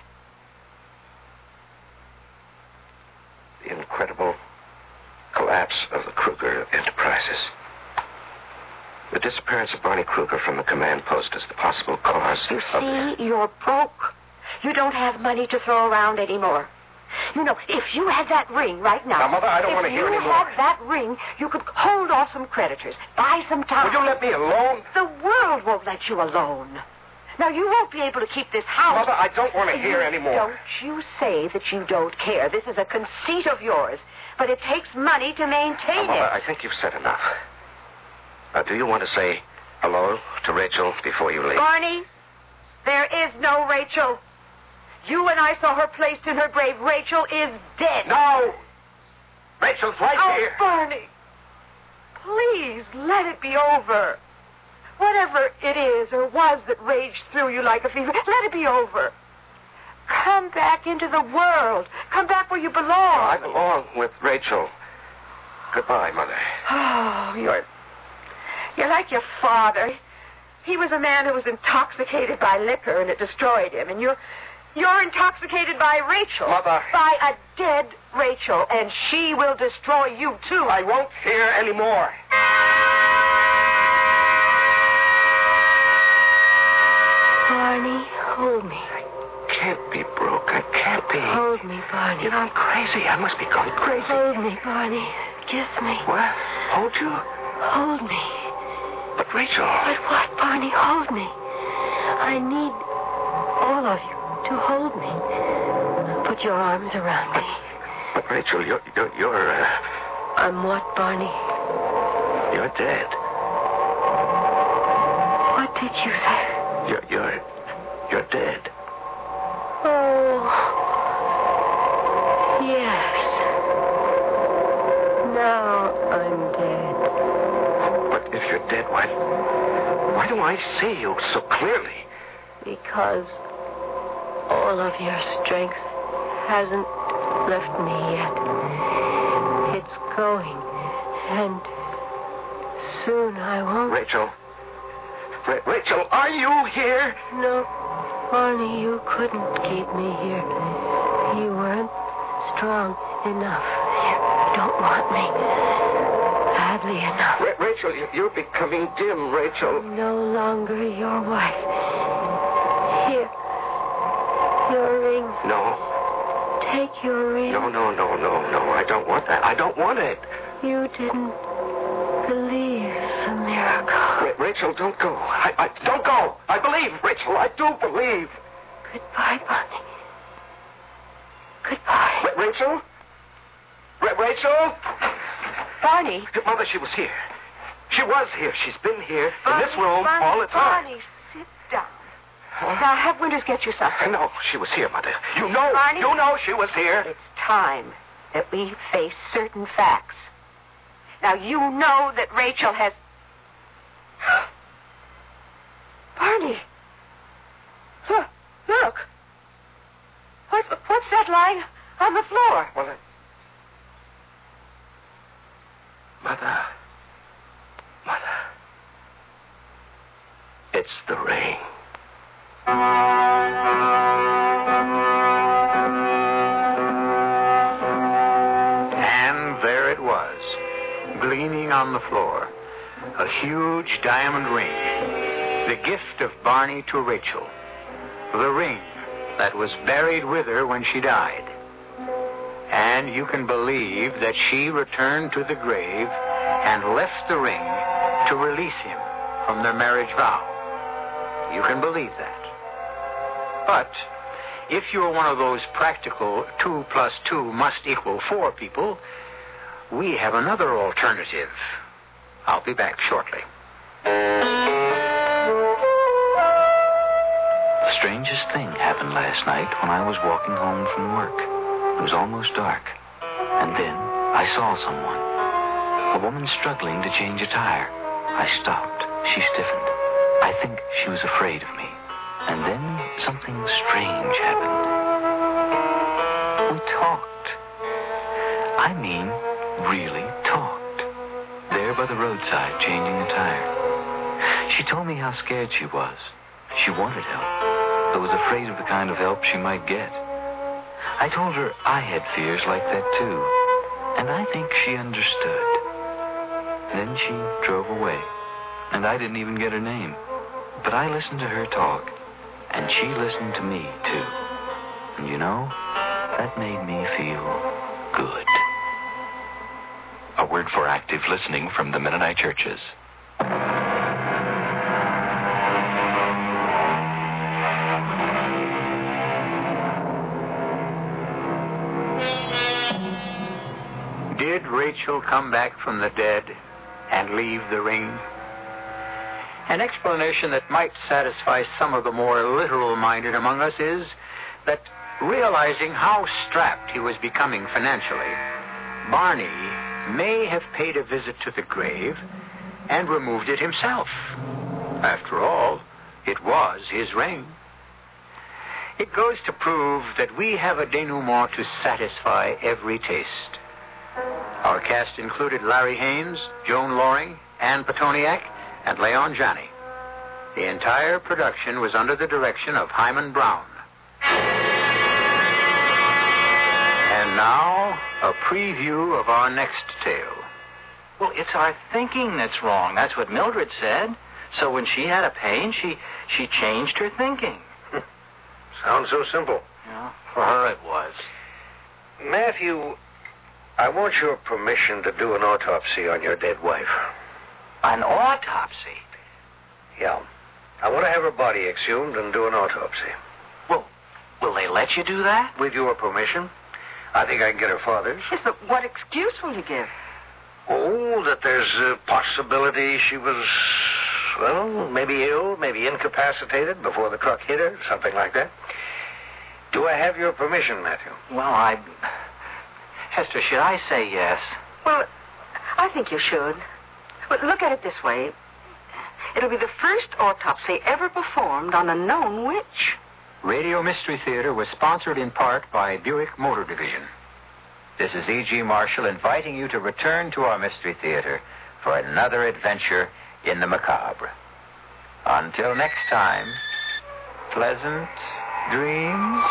The incredible collapse of the Kruger Enterprises. The disappearance of Barney Kruger from the command post is the possible cause
You
of...
see, you're broke. You don't have money to throw around anymore. You know, if you had that ring right now...
Now, Mother, I don't want to hear any more.
If you had that ring, you could hold off some creditors, buy some time.
Will you let me alone?
The world won't let you alone. Now, you won't be able to keep this house.
Mother, I don't want to hear any more.
Don't you say that you don't care. This is a conceit of yours. But it takes money to maintain
Now, Mother,
it.
I think you've said enough. Now, do you want to say hello to Rachel before you leave?
Barney, there is no Rachel. You and I saw her placed in her grave. Rachel is dead.
No! Rachel's right
oh,
here.
Barney, please let it be over. Whatever it is or was that raged through you like a fever, let it be over. Come back into the world. Come back where you belong.
I belong with Rachel. Goodbye, Mother.
Oh, you're... You're like your father. He was a man who was intoxicated by liquor, and it destroyed him. And you're... You're intoxicated by Rachel.
Mother.
By a dead Rachel, and she will destroy you, too.
I won't hear any more.
Barney, hold me.
I can't be broke. I can't be.
Hold me, Barney.
You're crazy. I must be going crazy.
Hold me, Barney. Kiss me.
What? Hold you?
Hold me.
But, Rachel...
But what, Barney? Hold me. I need all of you to hold me. Put your arms around me.
But, Rachel, you're... You're... you're uh...
I'm what, Barney?
You're dead.
What did you say?
You're... You're... You're dead.
Oh... Yes. Now I'm dead.
But if you're dead, why... Why do I see you so clearly?
Because all of your strength hasn't left me yet. It's going, and soon I won't.
Rachel. Ra- Rachel, are you here?
No, Barney, you couldn't keep me here. You weren't strong enough. You don't want me badly enough.
Ra- Rachel, you- you're becoming dim, Rachel.
I'm no longer your wife. Here. Your ring.
No.
Take your ring.
No, no, no, no, no. I don't want that. I don't want it.
You didn't believe the miracle.
Ra- Rachel, don't go. I, I don't go. I believe, Rachel. I do believe.
Goodbye, Barney. Goodbye.
Ra- Rachel? Ra- Rachel?
Barney?
Mother, she was here. She was here. She's been here
Barney,
in this room
Barney,
all the time.
Barney, sit down. Now, have Winters get you something.
No, she was here, Mother. You know,
Barney?
you know she was here.
It's time that we face certain facts. Now, you know that Rachel has... Barney! Look, look. What, what's that lying on the floor?
Well, I... Mother. Mother. It's the ring.
And there it was, gleaming on the floor, a huge diamond ring, the gift of Barney to Rachel, the ring that was buried with her when she died. And you can believe that she returned to the grave and left the ring to release him from their marriage vow. You can believe that. But if you're one of those practical two plus two must equal four people, we have another alternative. I'll be back shortly.
The strangest thing happened last night when I was walking home from work. It was almost dark. And then I saw someone. A woman struggling to change a tire. I stopped. She stiffened. I think she was afraid of me. And then something strange happened. We talked. I mean, really talked. There by the roadside, changing a tire. She told me how scared she was. She wanted help, but was afraid of the kind of help she might get. I told her I had fears like that, too. And I think she understood. Then she drove away. And I didn't even get her name. But I listened to her talk. And she listened to me, too. And you know, that made me feel good.
A word for active listening from the Mennonite churches.
Did Rachel come back from the dead and leave the ring? An explanation that might satisfy some of the more literal-minded among us is that, realizing how strapped he was becoming financially, Barney may have paid a visit to the grave and removed it himself. After all, it was his ring. It goes to prove that we have a denouement to satisfy every taste. Our cast included Larry Haynes, Joan Loring, Ann Petoniak, and Leon Janney. The entire production was under the direction of Hyman Brown. And now, a preview of our next tale.
Well, it's our thinking that's wrong. That's what Mildred said. So when she had a pain, she she changed her thinking.
Sounds so simple.
Yeah, for her it was.
Matthew, I want your permission to do an autopsy on your dead wife.
An autopsy?
Yeah. I want to have her body exhumed and do an autopsy.
Well, will they let you do that?
With your permission. I think I can get her father's.
Yes, but what excuse will you give?
Oh, that there's a possibility she was, well, maybe ill, maybe incapacitated before the truck hit her, something like that. Do I have your permission, Matthew?
Well, I... Hester, should I say yes?
Well, I think you should. But look at it this way. It'll be the first autopsy ever performed on a known witch.
Radio Mystery Theater was sponsored in part by Buick Motor Division.
This is E G. Marshall inviting you to return to our Mystery Theater for another adventure in the macabre. Until next time, pleasant dreams.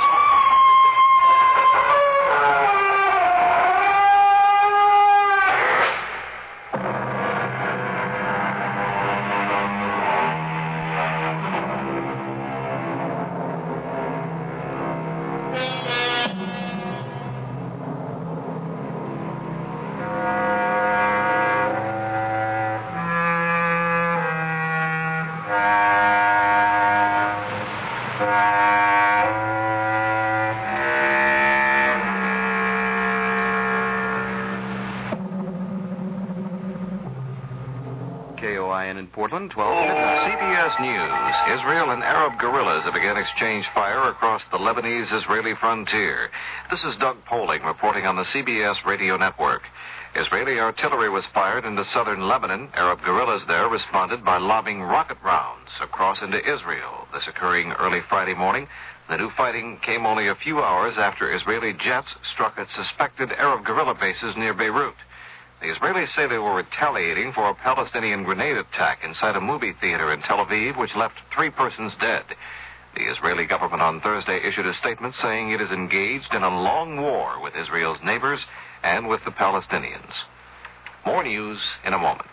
Portland, twelve minutes.
C B S News. Israel and Arab guerrillas have again exchanged fire across the Lebanese-Israeli frontier. This is Doug Poling reporting on the C B S radio network. Israeli artillery was fired into southern Lebanon. Arab guerrillas there responded by lobbing rocket rounds across into Israel. This occurring early Friday morning. The new fighting came only a few hours after Israeli jets struck at suspected Arab guerrilla bases near Beirut. The Israelis say they were retaliating for a Palestinian grenade attack inside a movie theater in Tel Aviv, which left three persons dead. The Israeli government on Thursday issued a statement saying it is engaged in a long war with Israel's neighbors and with the Palestinians. More news in a moment.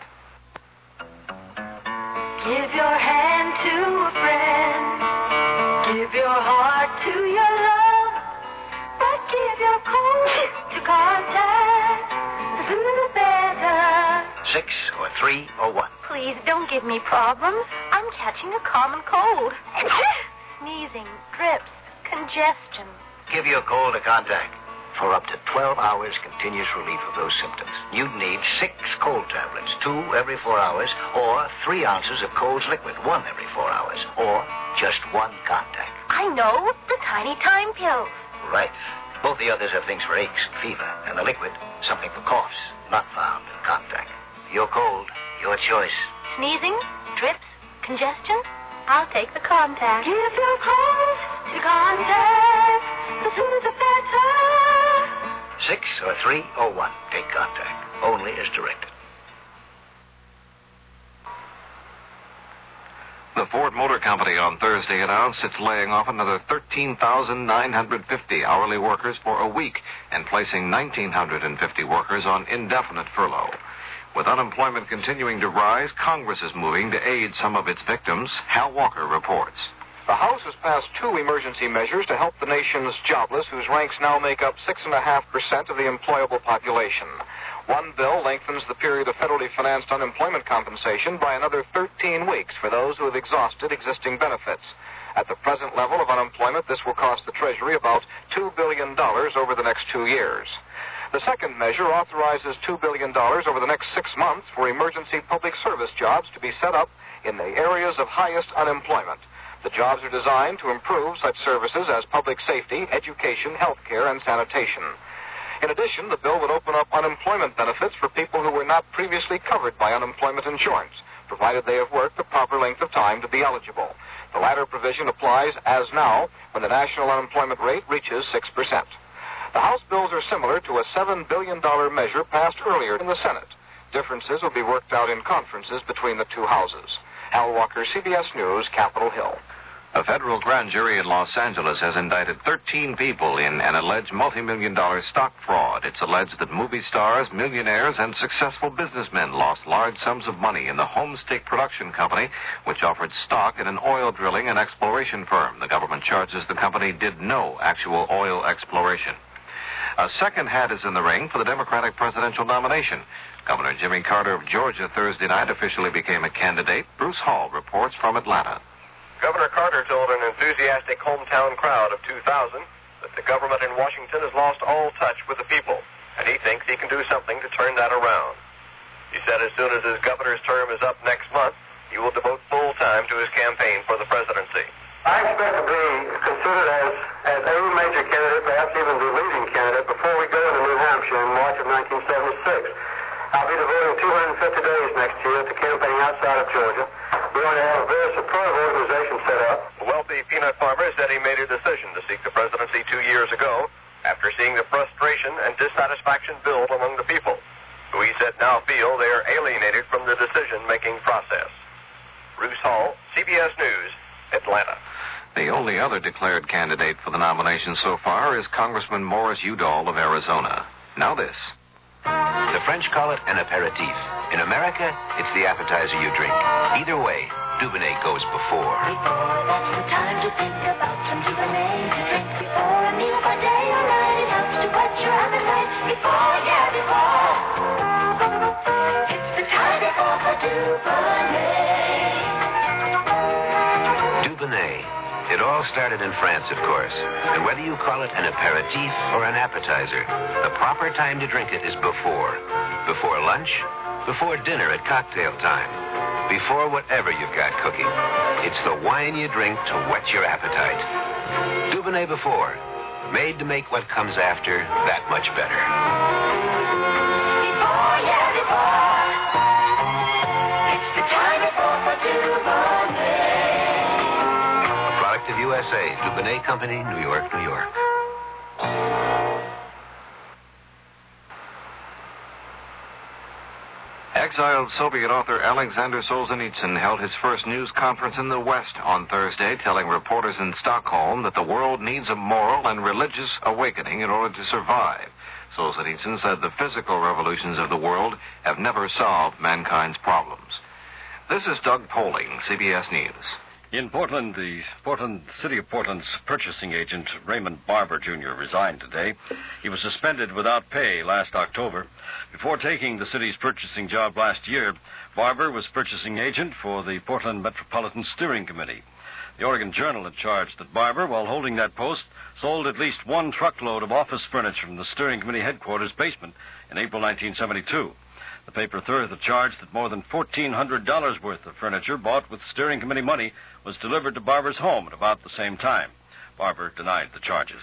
Give your hand to a friend. Give your heart to your love. But give your coat to contact. The sooner the better.
or three or one.
Please don't give me problems. I'm catching a common cold. Sneezing, drips, congestion.
Give your cold a contact. For up to twelve hours continuous relief of those symptoms, you'd need six cold tablets, two every four hours, or three ounces of Cold's liquid, one every four hours, or just one contact.
I know, the Tiny Time pills.
Right. Both the others have things for aches and fever, and the liquid, something for coughs, not found in contact. Your cold, your choice.
Sneezing, drips, congestion? I'll take the contact. Give your cold to contact. The sooner the better.
Six or three or one. Take contact. Only as directed.
The Ford Motor Company on Thursday announced it's laying off another thirteen thousand nine hundred fifty hourly workers for a week and placing one thousand nine hundred fifty workers on indefinite furlough. With unemployment continuing to rise, Congress is moving to aid some of its victims. Hal Walker reports.
The House has passed two emergency measures to help the nation's jobless, whose ranks now make up six point five percent of the employable population. One bill lengthens the period of federally financed unemployment compensation by another thirteen weeks for those who have exhausted existing benefits. At the present level of unemployment, this will cost the Treasury about two billion dollars over the next two years. The second measure authorizes two billion dollars over the next six months for emergency public service jobs to be set up in the areas of highest unemployment. The jobs are designed to improve such services as public safety, education, health care, and sanitation. In addition, the bill would open up unemployment benefits for people who were not previously covered by unemployment insurance, provided they have worked the proper length of time to be eligible. The latter provision applies as now when the national unemployment rate reaches six percent. The House bills are similar to a seven billion dollars measure passed earlier in the Senate. Differences will be worked out in conferences between the two houses. Hal Walker, C B S News, Capitol Hill.
A federal grand jury in Los Angeles has indicted thirteen people in an alleged multi-million dollar stock fraud. It's alleged that movie stars, millionaires, and successful businessmen lost large sums of money in the Homestake Production Company, which offered stock in an oil drilling and exploration firm. The government charges the company did no actual oil exploration. A second hat is in the ring for the Democratic presidential nomination. Governor Jimmy Carter of Georgia Thursday night officially became a candidate. Bruce Hall reports from Atlanta.
Governor Carter told an enthusiastic hometown crowd of two thousand that the government in Washington has lost all touch with the people, and he thinks he can do something to turn that around. He said as soon as his governor's term is up next month, he will devote full time to his campaign for the presidency.
I expect to be considered as, as a major candidate, perhaps even the leading candidate, before we go into New Hampshire in March of nineteen seventy-six. I'll be devoting two hundred fifty days next year to campaigning outside of Georgia. We're going to have a very superb organization set up.
The wealthy peanut farmer said he made a decision to seek the presidency two years ago after seeing the frustration and dissatisfaction build among the people, who he said now feel they are alienated from the decision-making process. Bruce Hall, C B S News, Atlanta.
The only other declared candidate for the nomination so far is Congressman Morris Udall of Arizona. Now this.
The French call it an aperitif. In America, it's the appetizer you drink. Either way, Dubonnet goes before.
Before, that's the time to think about some Dubonnet to drink before a meal by day or night. It helps to whet your appetite. Before, yeah, before. It's the time before for Dubonnet.
Dubonnet. It all started in France, of course. And whether you call it an aperitif or an appetizer, the proper time to drink it is before. Before lunch, before dinner at cocktail time, before whatever you've got cooking. It's the wine you drink to whet your appetite. Dubonnet before, made to make what comes after that much better.
Before, yeah, before. It's the time before for Dubonnet.
Of U S A, Dubonnet Company, New York, New York.
Exiled Soviet author Alexander Solzhenitsyn held his first news conference in the West on Thursday, telling reporters in Stockholm that the world needs a moral and religious awakening in order to survive. Solzhenitsyn said the physical revolutions of the world have never solved mankind's problems. This is Doug Poling, C B S News.
In Portland, the Portland City of Portland's purchasing agent, Raymond Barber, Junior, resigned today. He was suspended without pay last October. Before taking the city's purchasing job last year, Barber was purchasing agent for the Portland Metropolitan Steering Committee. The Oregon Journal had charged that Barber, while holding that post, sold at least one truckload of office furniture from the Steering Committee headquarters basement in April nineteen seventy-two. The paper further charged that more than fourteen hundred dollars worth of furniture bought with Steering Committee money was delivered to Barber's home at about the same time. Barber denied the charges.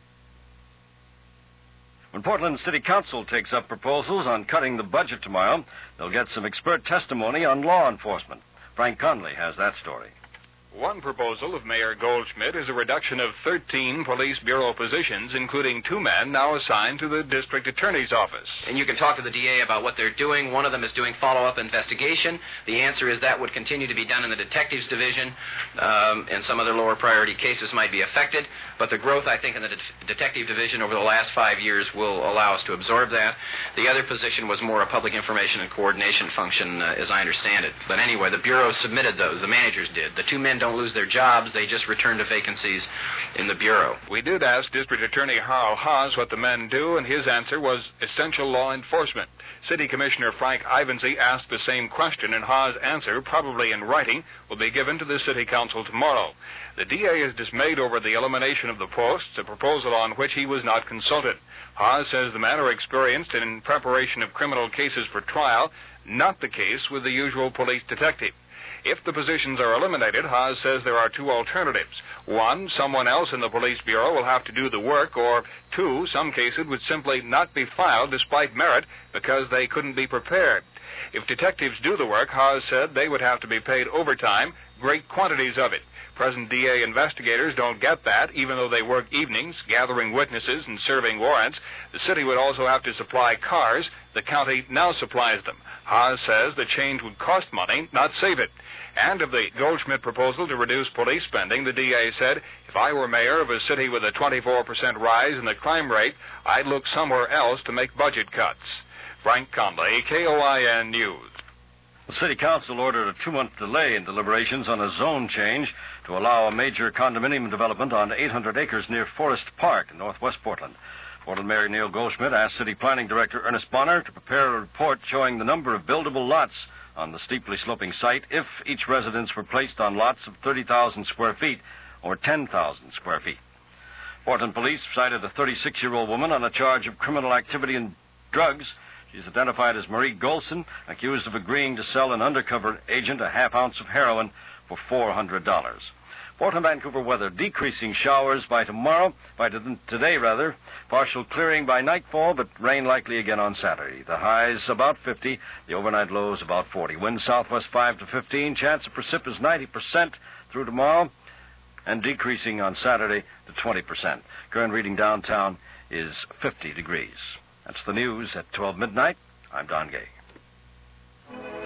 When Portland City Council takes up proposals on cutting the budget tomorrow, they'll get some expert testimony on law enforcement. Frank Conley has that story.
One proposal of Mayor Goldschmidt is a reduction of thirteen police bureau positions, including two men now assigned to the district attorney's office.
And you can talk to the D A about what they're doing. One of them is doing follow-up investigation. The answer is that would continue to be done in the detectives division, um, and some other lower priority cases might be affected. But the growth, I think, in the de- detective division over the last five years will allow us to absorb that. The other position was more a public information and coordination function, uh, as I understand it. But anyway, the bureau submitted those. The managers did. The two men don't lose their jobs. They just return to vacancies in the bureau.
We did ask District Attorney Harl Haas what the men do, and his answer was essential law enforcement. City Commissioner Frank Ivensey asked the same question, and Haas' answer, probably in writing, will be given to the City Council tomorrow. The D A is dismayed over the elimination of the posts, a proposal on which he was not consulted. Haas says the men are experienced in preparation of criminal cases for trial, not the case with the usual police detective. If the positions are eliminated, Haas says there are two alternatives. One, someone else in the police bureau will have to do the work, or two, some cases would simply not be filed despite merit because they couldn't be prepared. If detectives do the work, Haas said they would have to be paid overtime, great quantities of it. Present D A investigators don't get that, even though they work evenings, gathering witnesses and serving warrants. The city would also have to supply cars. The county now supplies them. Haas says the change would cost money, not save it. And of the Goldschmidt proposal to reduce police spending, the D A said, if I were mayor of a city with a twenty-four percent rise in the crime rate, I'd look somewhere else to make budget cuts. Frank Conley, K O I N News.
The City Council ordered a two-month delay in deliberations on a zone change to allow a major condominium development on eight hundred acres near Forest Park in northwest Portland. Portland Mayor Neil Goldschmidt asked City Planning Director Ernest Bonner to prepare a report showing the number of buildable lots on the steeply sloping site if each residence were placed on lots of thirty thousand square feet or ten thousand square feet. Portland police cited a thirty-six-year-old woman on a charge of criminal activity and drugs. She's identified as Marie Golson, accused of agreeing to sell an undercover agent a half ounce of heroin for four hundred dollars. Portland, Vancouver weather, decreasing showers by tomorrow, by t- today rather, partial clearing by nightfall, but rain likely again on Saturday. The highs about fifty, the overnight lows about forty. Wind southwest five to fifteen, chance of precip is ninety percent through tomorrow, and decreasing on Saturday to twenty percent. Current reading downtown is fifty degrees. That's the news at twelve midnight. I'm Don Gay.